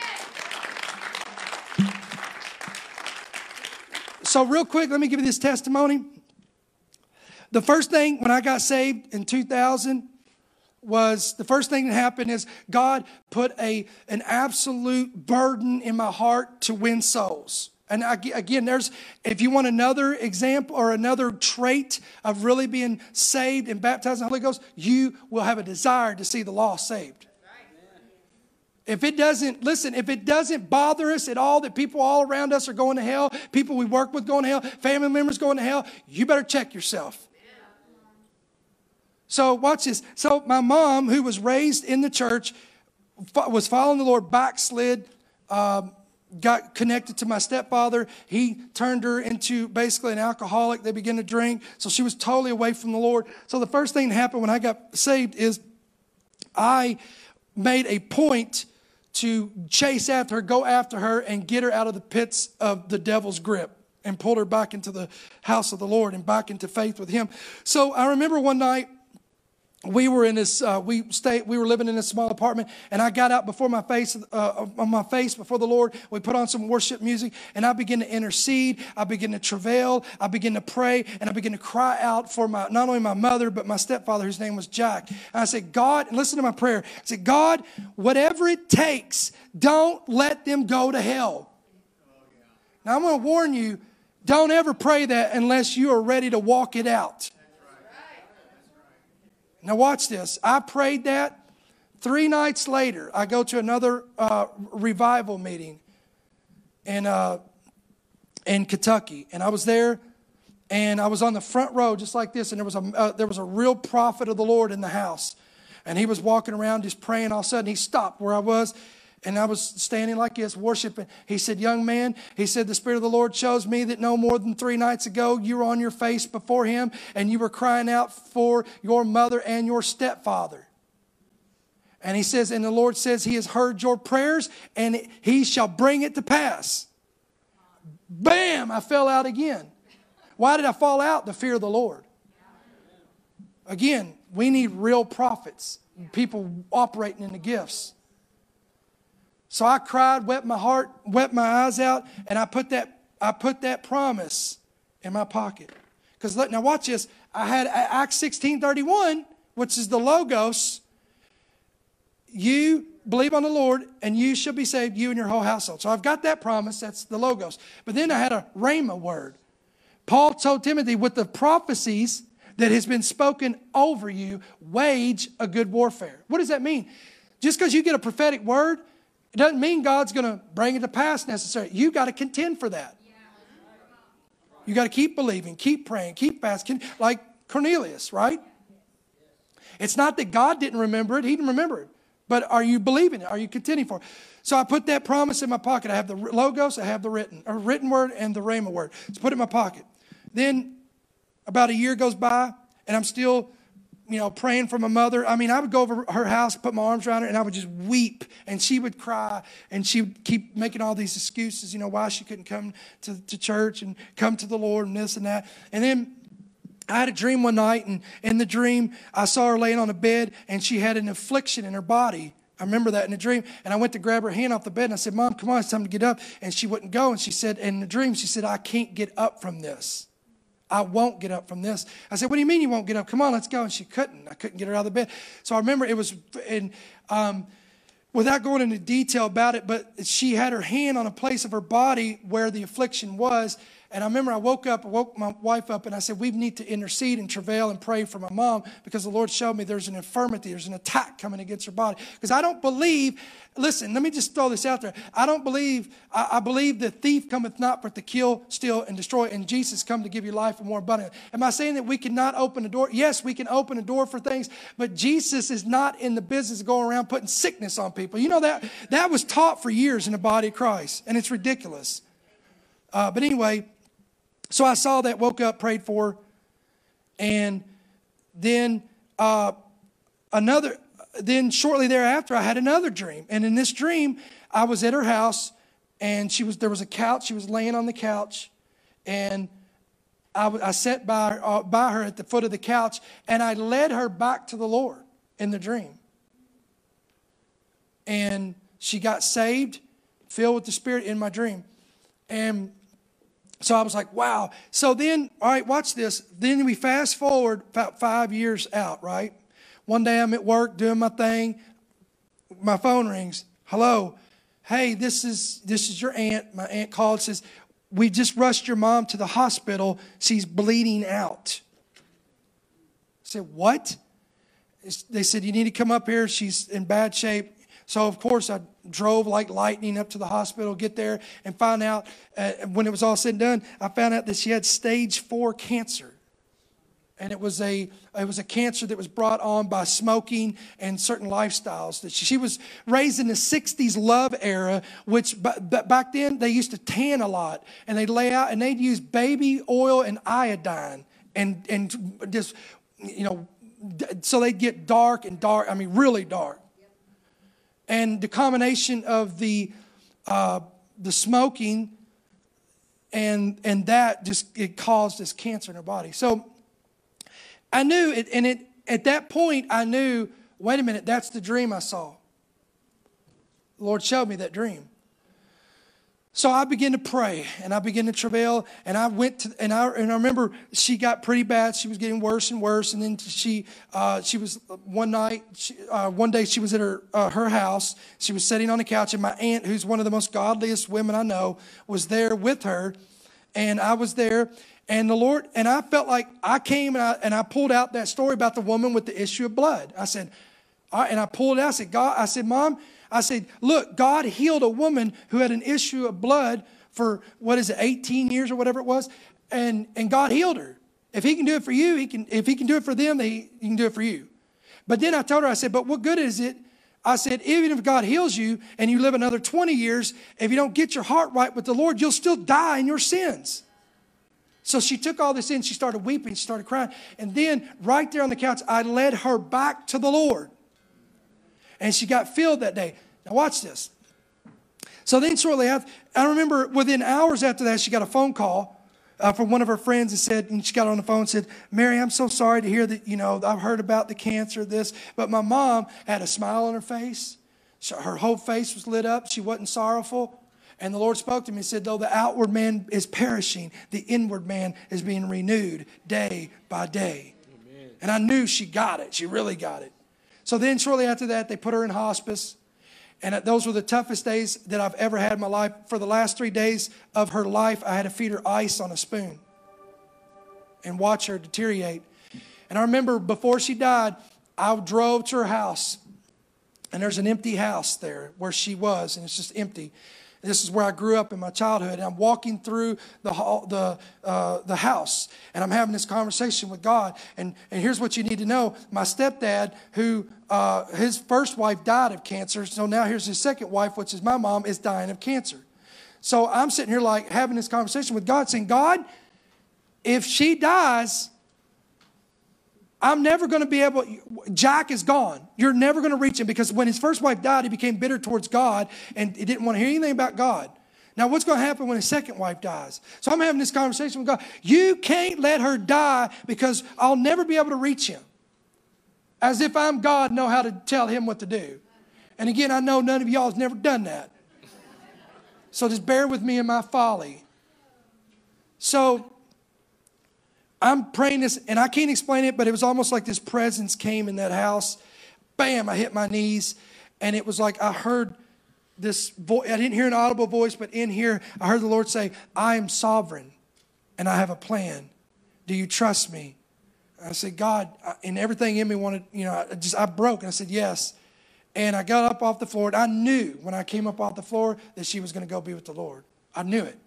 So real quick, let me give you this testimony. The first thing when I got saved in two thousand was, the first thing that happened is God put a, an absolute burden in my heart to win souls. And again, there's, if you want another example or another trait of really being saved and baptized in the Holy Ghost, you will have a desire to see the lost saved. If it doesn't, listen, if it doesn't bother us at all that people all around us are going to hell, people we work with going to hell, family members going to hell, you better check yourself. So watch this. So my mom, who was raised in the church, was following the Lord, backslid, um, got connected to my stepfather. He turned her into basically an alcoholic. They began to drink. So she was totally away from the Lord. So the first thing that happened when I got saved is I made a point to chase after her, go after her, and get her out of the pits of the devil's grip and pull her back into the house of the Lord and back into faith with him. So I remember one night, we were in this, uh, we stayed, we were living in a small apartment, and I got out before my face, uh, on my face before the Lord. We put on some worship music, and I began to intercede. I began to travail. I began to pray, and I began to cry out for my, not only my mother, but my stepfather, whose name was Jack. And I said, God, and listen to my prayer. I said, God, whatever it takes, don't let them go to hell. Now I'm going to warn you, don't ever pray that unless you are ready to walk it out. Now watch this. I prayed that. Three nights later, I go to another uh, revival meeting in uh, in Kentucky, and I was there, and I was on the front row just like this, and there was a uh, there was a real prophet of the Lord in the house, and he was walking around just praying. All of a sudden, he stopped where I was, and I was standing like this, worshiping. He said, young man, he said, the Spirit of the Lord shows me that no more than three nights ago, you were on your face before him, and you were crying out for your mother and your stepfather. And he says, and the Lord says he has heard your prayers, and he shall bring it to pass. Bam! I fell out again. Why did I fall out? The fear of the Lord. Again, we need real prophets, people operating in the gifts. So I cried, wept my heart, wept my eyes out, and I put that I put that promise in my pocket. Because now watch this. I had Acts sixteen thirty-one, which is the Logos. You believe on the Lord, and you shall be saved, you and your whole household. So I've got that promise. That's the Logos. But then I had a Rhema word. Paul told Timothy, with the prophecies that has been spoken over you, wage a good warfare. What does that mean? Just because you get a prophetic word, it doesn't mean God's going to bring it to pass necessarily. You got to contend for that. You got to keep believing, keep praying, keep fasting, like Cornelius, right? It's not that God didn't remember it. He didn't remember it. But are you believing it? Are you contending for it? So I put that promise in my pocket. I have the Logos, I have the written, or written word and the Rhema word. So put it in my pocket. Then about a year goes by, and I'm still, you know, praying for my mother. I mean, I would go over her house, put my arms around her, and I would just weep. And she would cry, and she would keep making all these excuses, you know, why she couldn't come to, to church and come to the Lord and this and that. And then I had a dream one night, and in the dream, I saw her laying on a bed, and she had an affliction in her body. I remember that in the dream. And I went to grab her hand off the bed, and I said, Mom, come on, it's time to get up. And she wouldn't go. And she said, in the dream, she said, I can't get up from this. I won't get up from this. I said, what do you mean you won't get up? Come on, let's go. And she couldn't. I couldn't get her out of the bed. So I remember it was, and um, without going into detail about it, but she had her hand on a place of her body where the affliction was. And I remember I woke up, I woke my wife up, and I said, we need to intercede and travail and pray for my mom, because the Lord showed me there's an infirmity, there's an attack coming against her body. Because I don't believe, listen, let me just throw this out there. I don't believe, I, I believe the thief cometh not but to kill, steal, and destroy, and Jesus come to give you life and more abundantly. Am I saying that we cannot open a door? Yes, we can open a door for things, but Jesus is not in the business of going around putting sickness on people. You know that, that was taught for years in the body of Christ, and it's ridiculous. Uh, but anyway, so I saw that, woke up, prayed for her, and then uh, another. Then shortly thereafter, I had another dream, and in this dream, I was at her house, and she was there was a couch. She was laying on the couch, and I, I sat by her, uh, by her at the foot of the couch, and I led her back to the Lord in the dream, and she got saved, filled with the Spirit in my dream, and so I was like, wow. So then, all right, watch this. Then we fast forward about five years out, right? One day I'm at work doing my thing. My phone rings. Hello. Hey, this is this is your aunt. My aunt called and says, we just rushed your mom to the hospital. She's bleeding out. I said, what? They said, you need to come up here. She's in bad shape. So, of course, I drove like lightning up to the hospital, get there, and find out, uh, when it was all said and done, I found out that she had stage four cancer. And it was a it was a cancer that was brought on by smoking and certain lifestyles. That she, she was raised in the sixties love era, which b- b- back then they used to tan a lot. And they'd lay out, and they'd use baby oil and iodine. And, and just, you know, so they'd get dark and dark, I mean, really dark. And the combination of the uh, the smoking and and that just it caused this cancer in her body. So I knew it, and it at that point I knew, wait a minute, that's the dream I saw. The Lord showed me that dream. So I began to pray, and I began to travail, and I went to, and I and I remember she got pretty bad. She was getting worse and worse, and then she uh, she was one night, she, uh, one day she was at her uh, her house. She was sitting on the couch, and my aunt, who's one of the most godliest women I know, was there with her, and I was there, and the Lord, and I felt like I came and I and I pulled out that story about the woman with the issue of blood. I said, all right, and I pulled it out. I said, God, I said, Mom. I said, look, God healed a woman who had an issue of blood for, what is it, eighteen years or whatever it was, and, and God healed her. If he can do it for you, he can. If he can do it for them, he, he can do it for you. But then I told her, I said, but what good is it? I said, even if God heals you and you live another twenty years, if you don't get your heart right with the Lord, you'll still die in your sins. So she took all this in. She started weeping. She started crying. And then right there on the couch, I led her back to the Lord. And she got filled that day. Now watch this. So then shortly after, I remember within hours after that, she got a phone call uh, from one of her friends and said, and she got on the phone and said, Mary, I'm so sorry to hear that, you know, I've heard about the cancer, this, but my mom had a smile on her face. Her whole face was lit up. She wasn't sorrowful. And the Lord spoke to me and said, though the outward man is perishing, the inward man is being renewed day by day. Amen. And I knew she got it. She really got it. So then shortly after that, they put her in hospice. And those were the toughest days that I've ever had in my life. For the last three days of her life, I had to feed her ice on a spoon and watch her deteriorate. And I remember before she died, I drove to her house. And there's an empty house there where she was, and it's just empty. This is where I grew up in my childhood. And I'm walking through the hall, the uh, the house, and I'm having this conversation with God. And, and here's what you need to know. My stepdad, who uh, his first wife died of cancer, so now here's his second wife, which is my mom, is dying of cancer. So I'm sitting here like having this conversation with God, saying, God, if she dies, I'm never going to be able, Jack is gone. You're never going to reach him, because when his first wife died, he became bitter towards God and he didn't want to hear anything about God. Now, what's going to happen when his second wife dies? So I'm having this conversation with God. You can't let her die, because I'll never be able to reach him. As if I'm God, know how to tell him what to do. And again, I know none of y'all has never done that. So just bear with me in my folly. So I'm praying this, and I can't explain it, but it was almost like this presence came in that house. Bam, I hit my knees, and it was like I heard this voice. I didn't hear an audible voice, but in here, I heard the Lord say, I am sovereign, and I have a plan. Do you trust me? I said, God, and everything in me wanted, you know, I just, I broke, and I said, yes. And I got up off the floor, and I knew when I came up off the floor that she was going to go be with the Lord. I knew it.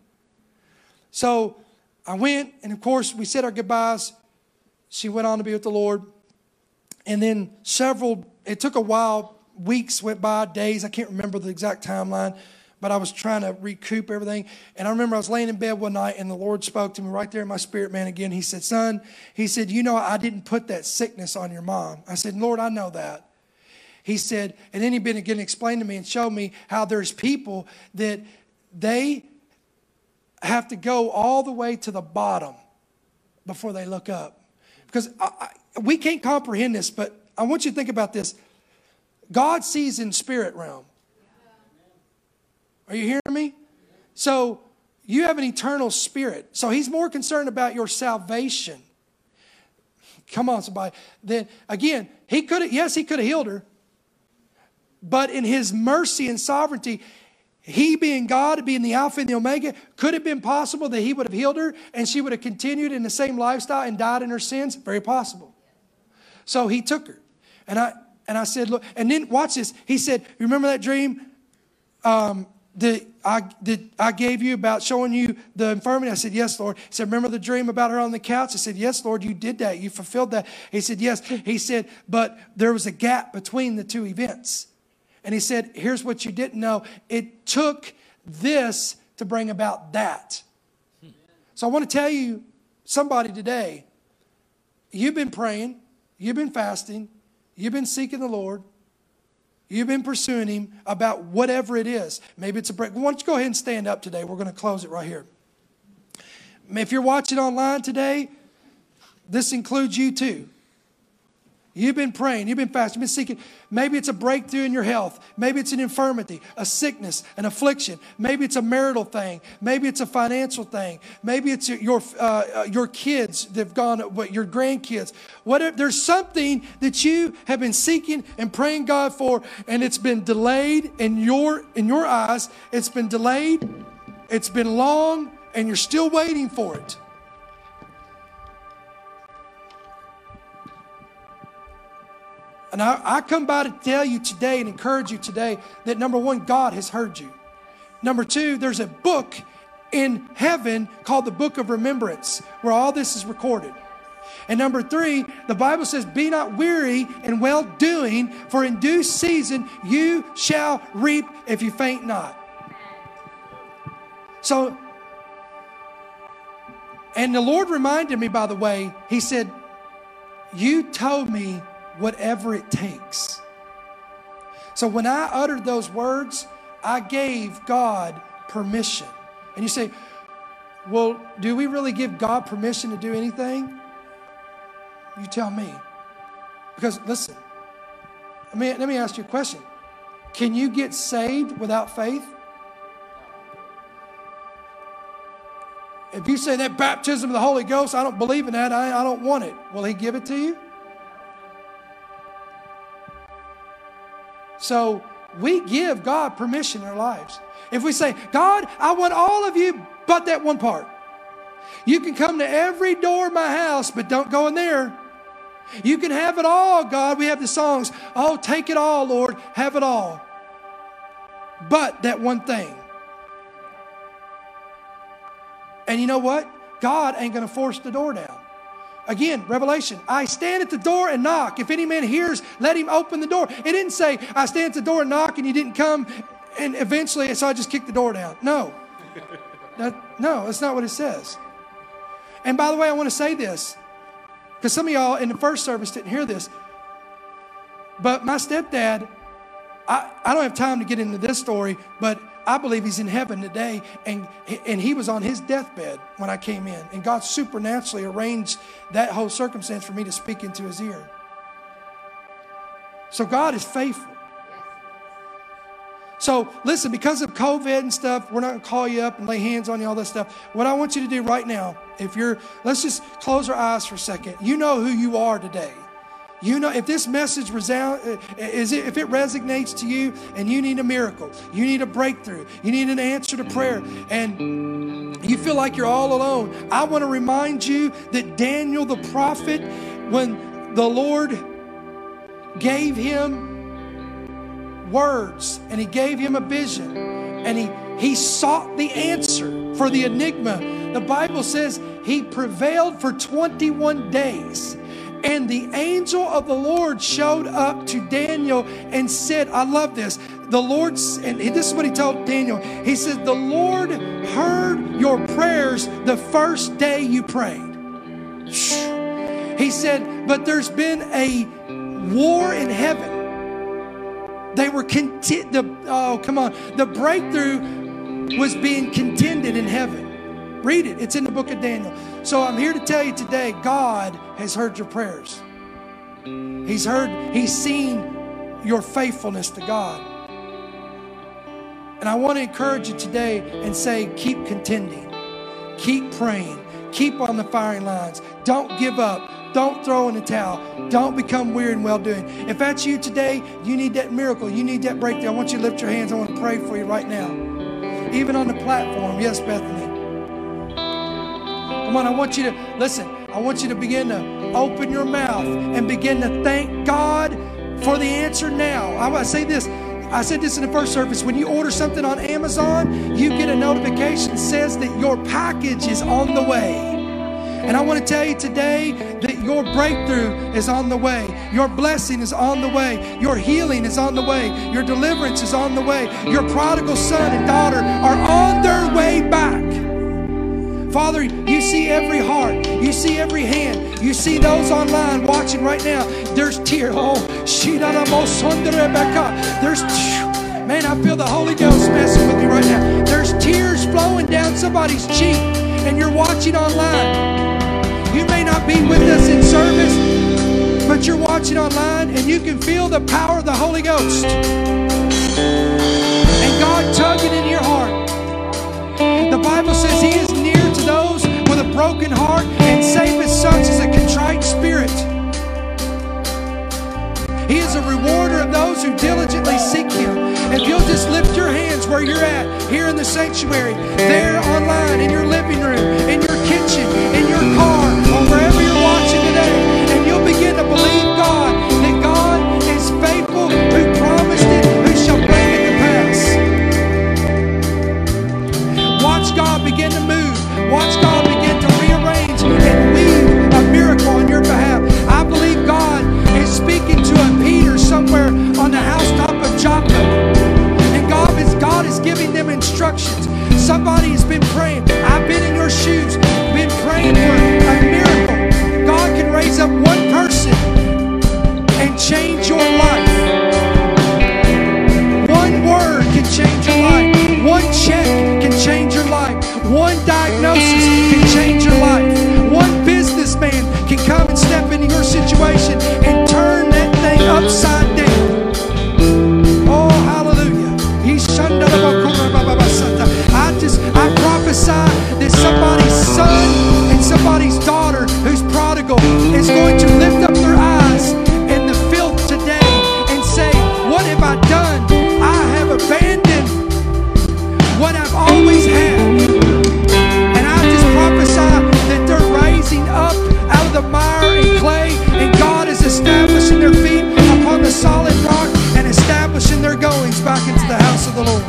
So I went, and of course, we said our goodbyes. She went on to be with the Lord. And then several, it took a while, weeks went by, days, I can't remember the exact timeline, but I was trying to recoup everything. And I remember I was laying in bed one night, and the Lord spoke to me right there in my spirit, man, again. He said, son, he said, you know, I didn't put that sickness on your mom. I said, Lord, I know that. He said, and then he began again to explain to me and show me how there's people that they have to go all the way to the bottom before they look up. Because I, I, we can't comprehend this, but I want you to think about this. God sees in spirit realm. Are you hearing me? So you have an eternal spirit. So he's more concerned about your salvation. Come on, somebody. Then again, he could have, yes, he could have healed her. But in his mercy and sovereignty, he being God, being the Alpha and the Omega, could it have been possible that he would have healed her and she would have continued in the same lifestyle and died in her sins? Very possible. So he took her. And I and I said, look, and then watch this. He said, you remember that dream um, that, I, that I gave you about showing you the infirmity? I said, yes, Lord. He said, remember the dream about her on the couch? I said, yes, Lord, you did that. You fulfilled that. He said, yes. He said, but there was a gap between the two events. And he said, here's what you didn't know. It took this to bring about that. So I want to tell you, somebody today, you've been praying, you've been fasting, you've been seeking the Lord, You've been pursuing him about whatever it is. Maybe it's a break. Why don't you go ahead and stand up today? We're going to close it right here. If you're watching online today, this includes you too. You've been praying, you've been fasting, you've been seeking. Maybe it's a breakthrough in your health. Maybe it's an infirmity, a sickness, an affliction. Maybe it's a marital thing. Maybe it's a financial thing. Maybe it's your uh, your kids that've gone, your grandkids. Whatever, there's something that you have been seeking and praying God for, and it's been delayed in your in your eyes. It's been delayed. It's been long, and you're still waiting for it. And I, I come by to tell you today and encourage you today that number one, God has heard you. Number two, there's a book in heaven called the Book of Remembrance where all this is recorded. And number three, the Bible says, be not weary in well-doing, for in due season you shall reap if you faint not. So, and the Lord reminded me, by the way, he said, you told me whatever it takes. So when I uttered those words, I gave God permission. And you say, well, do we really give God permission to do anything? You tell me. Because listen, let me, let me ask you a question. Can you get saved without faith? If you say that baptism of the Holy Ghost, I don't believe in that, I, I don't want it. Will he give it to you? So we give God permission in our lives. If we say, God, I want all of you but that one part. You can come to every door of my house, but don't go in there. You can have it all, God. We have the songs, oh, take it all, Lord, have it all. But that one thing. And you know what? God ain't going to force the door down. Again, Revelation, I stand at the door and knock. If any man hears, let him open the door. It didn't say, I stand at the door and knock and you didn't come and eventually, so I just kicked the door down. No. That, no, that's not what it says. And by the way, I want to say this, because some of y'all in the first service didn't hear this, but my stepdad, I, I don't have time to get into this story, but I believe he's in heaven today, and, and he was on his deathbed when I came in, and God supernaturally arranged that whole circumstance for me to speak into his ear. So God is faithful. So listen, because of COVID and stuff, we're not going to call you up and lay hands on you, all that stuff. What I want you to do right now, if you're, let's just close our eyes for a second. You know who you are today. You know, if this message resound, is it, if it resonates to you and you need a miracle, you need a breakthrough, you need an answer to prayer, and you feel like you're all alone, I want to remind you that Daniel the prophet, when the Lord gave him words and he gave him a vision and he, he sought the answer for the enigma, the Bible says he prevailed for twenty-one days. And the angel of the Lord showed up to Daniel and said, I love this. The Lord, and this is what he told Daniel. He said, the Lord heard your prayers the first day you prayed. He said, but there's been a war in heaven. They were content, the, oh, come on. The breakthrough was being contended in heaven. Read it. It's in the book of Daniel. So I'm here to tell you today, God has heard your prayers. He's heard, he's seen your faithfulness to God. And I want to encourage you today and say, keep contending. Keep praying. Keep on the firing lines. Don't give up. Don't throw in the towel. Don't become weary in well-doing. If that's you today, you need that miracle. You need that breakthrough. I want you to lift your hands. I want to pray for you right now. Even on the platform. Yes, Bethany. Come on, I want you to, listen, I want you to begin to open your mouth and begin to thank God for the answer now. I want to say this. I said this in the first service. When you order something on Amazon, you get a notification that says that your package is on the way. And I want to tell you today that your breakthrough is on the way. Your blessing is on the way. Your healing is on the way. Your deliverance is on the way. Your prodigal son and daughter are on their way back. Father, you see every heart. You see every hand. You see those online watching right now. There's tears. Oh, There's, man, I feel the Holy Ghost messing with me right now. There's tears flowing down somebody's cheek, and you're watching online. You may not be with us in service, but you're watching online, and you can feel the power of the Holy Ghost. And God tugging in your heart. The Bible says He is near to those with a broken heart and save His sons as a contrite spirit. He is a rewarder of those who diligently seek Him. If you'll just lift your hands where you're at, here in the sanctuary, there online, in your living room, in your kitchen, in your car, or wherever you're watching today, and you'll begin to believe God, that God is faithful, who promised it, who shall bring it to pass. Watch God begin to move. Watch God begin to rearrange and weave a miracle on your behalf. I believe God is speaking to a Peter somewhere on the housetop of Joppa. And God is, God is giving them instructions. Somebody has been praying. I've been in your shoes, been praying for a miracle. God can raise up one person and change your life. One word can change your life. One check can change your life. One diagnosis can change your life. One businessman can come and step into your situation and turn that thing upside down. Oh, hallelujah. I just, I prophesy that somebody's son and somebody's daughter who's prodigal is going to lift up their eyes in the filth today and say, what have I done? I have abandoned what I've always had. And I just prophesy that they're rising up out of the mire and clay, and God is establishing their feet upon the solid rock and establishing their goings back into the house of the Lord.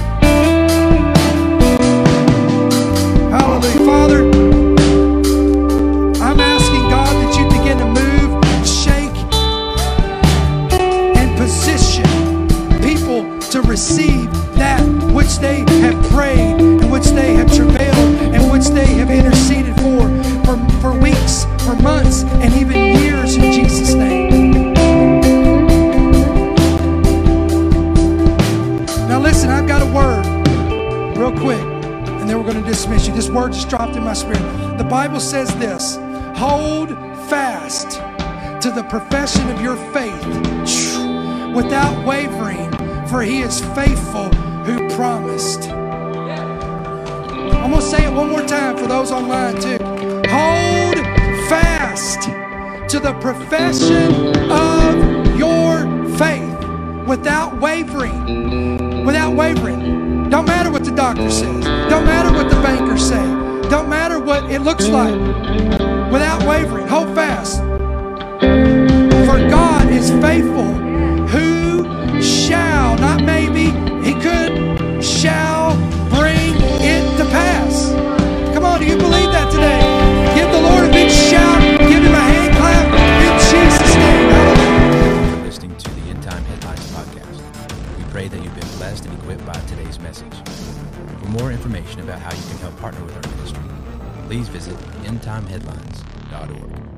Hallelujah. Father, I'm asking God that you begin to move, shake, and position people to receive that which they have prayed, and which they have travailed, and which they have interceded for, for, for weeks, for months, and even years, in Jesus' name. Now listen, I've got a word, real quick, and then we're going to dismiss you. This word just dropped in my spirit. The Bible says this: hold fast to the profession of your faith without wavering, for He is faithful who promised. I'm going to say it one more time for those online too. Hold fast to the profession of your faith without wavering. Without wavering. Don't matter what the doctor says. Don't matter what the bankers say. Don't matter what it looks like. Without wavering. Hold fast. For God is faithful, who shall, not maybe, He could, shall bring it to pass. Come on, do you believe that today? Give the Lord a big shout. Give Him a hand clap in Jesus' name. Hallelujah. For listening to the End Time Headlines podcast. We pray that you've been blessed and equipped by today's message. For more information about how you can help partner with our ministry, please visit end time headlines dot org.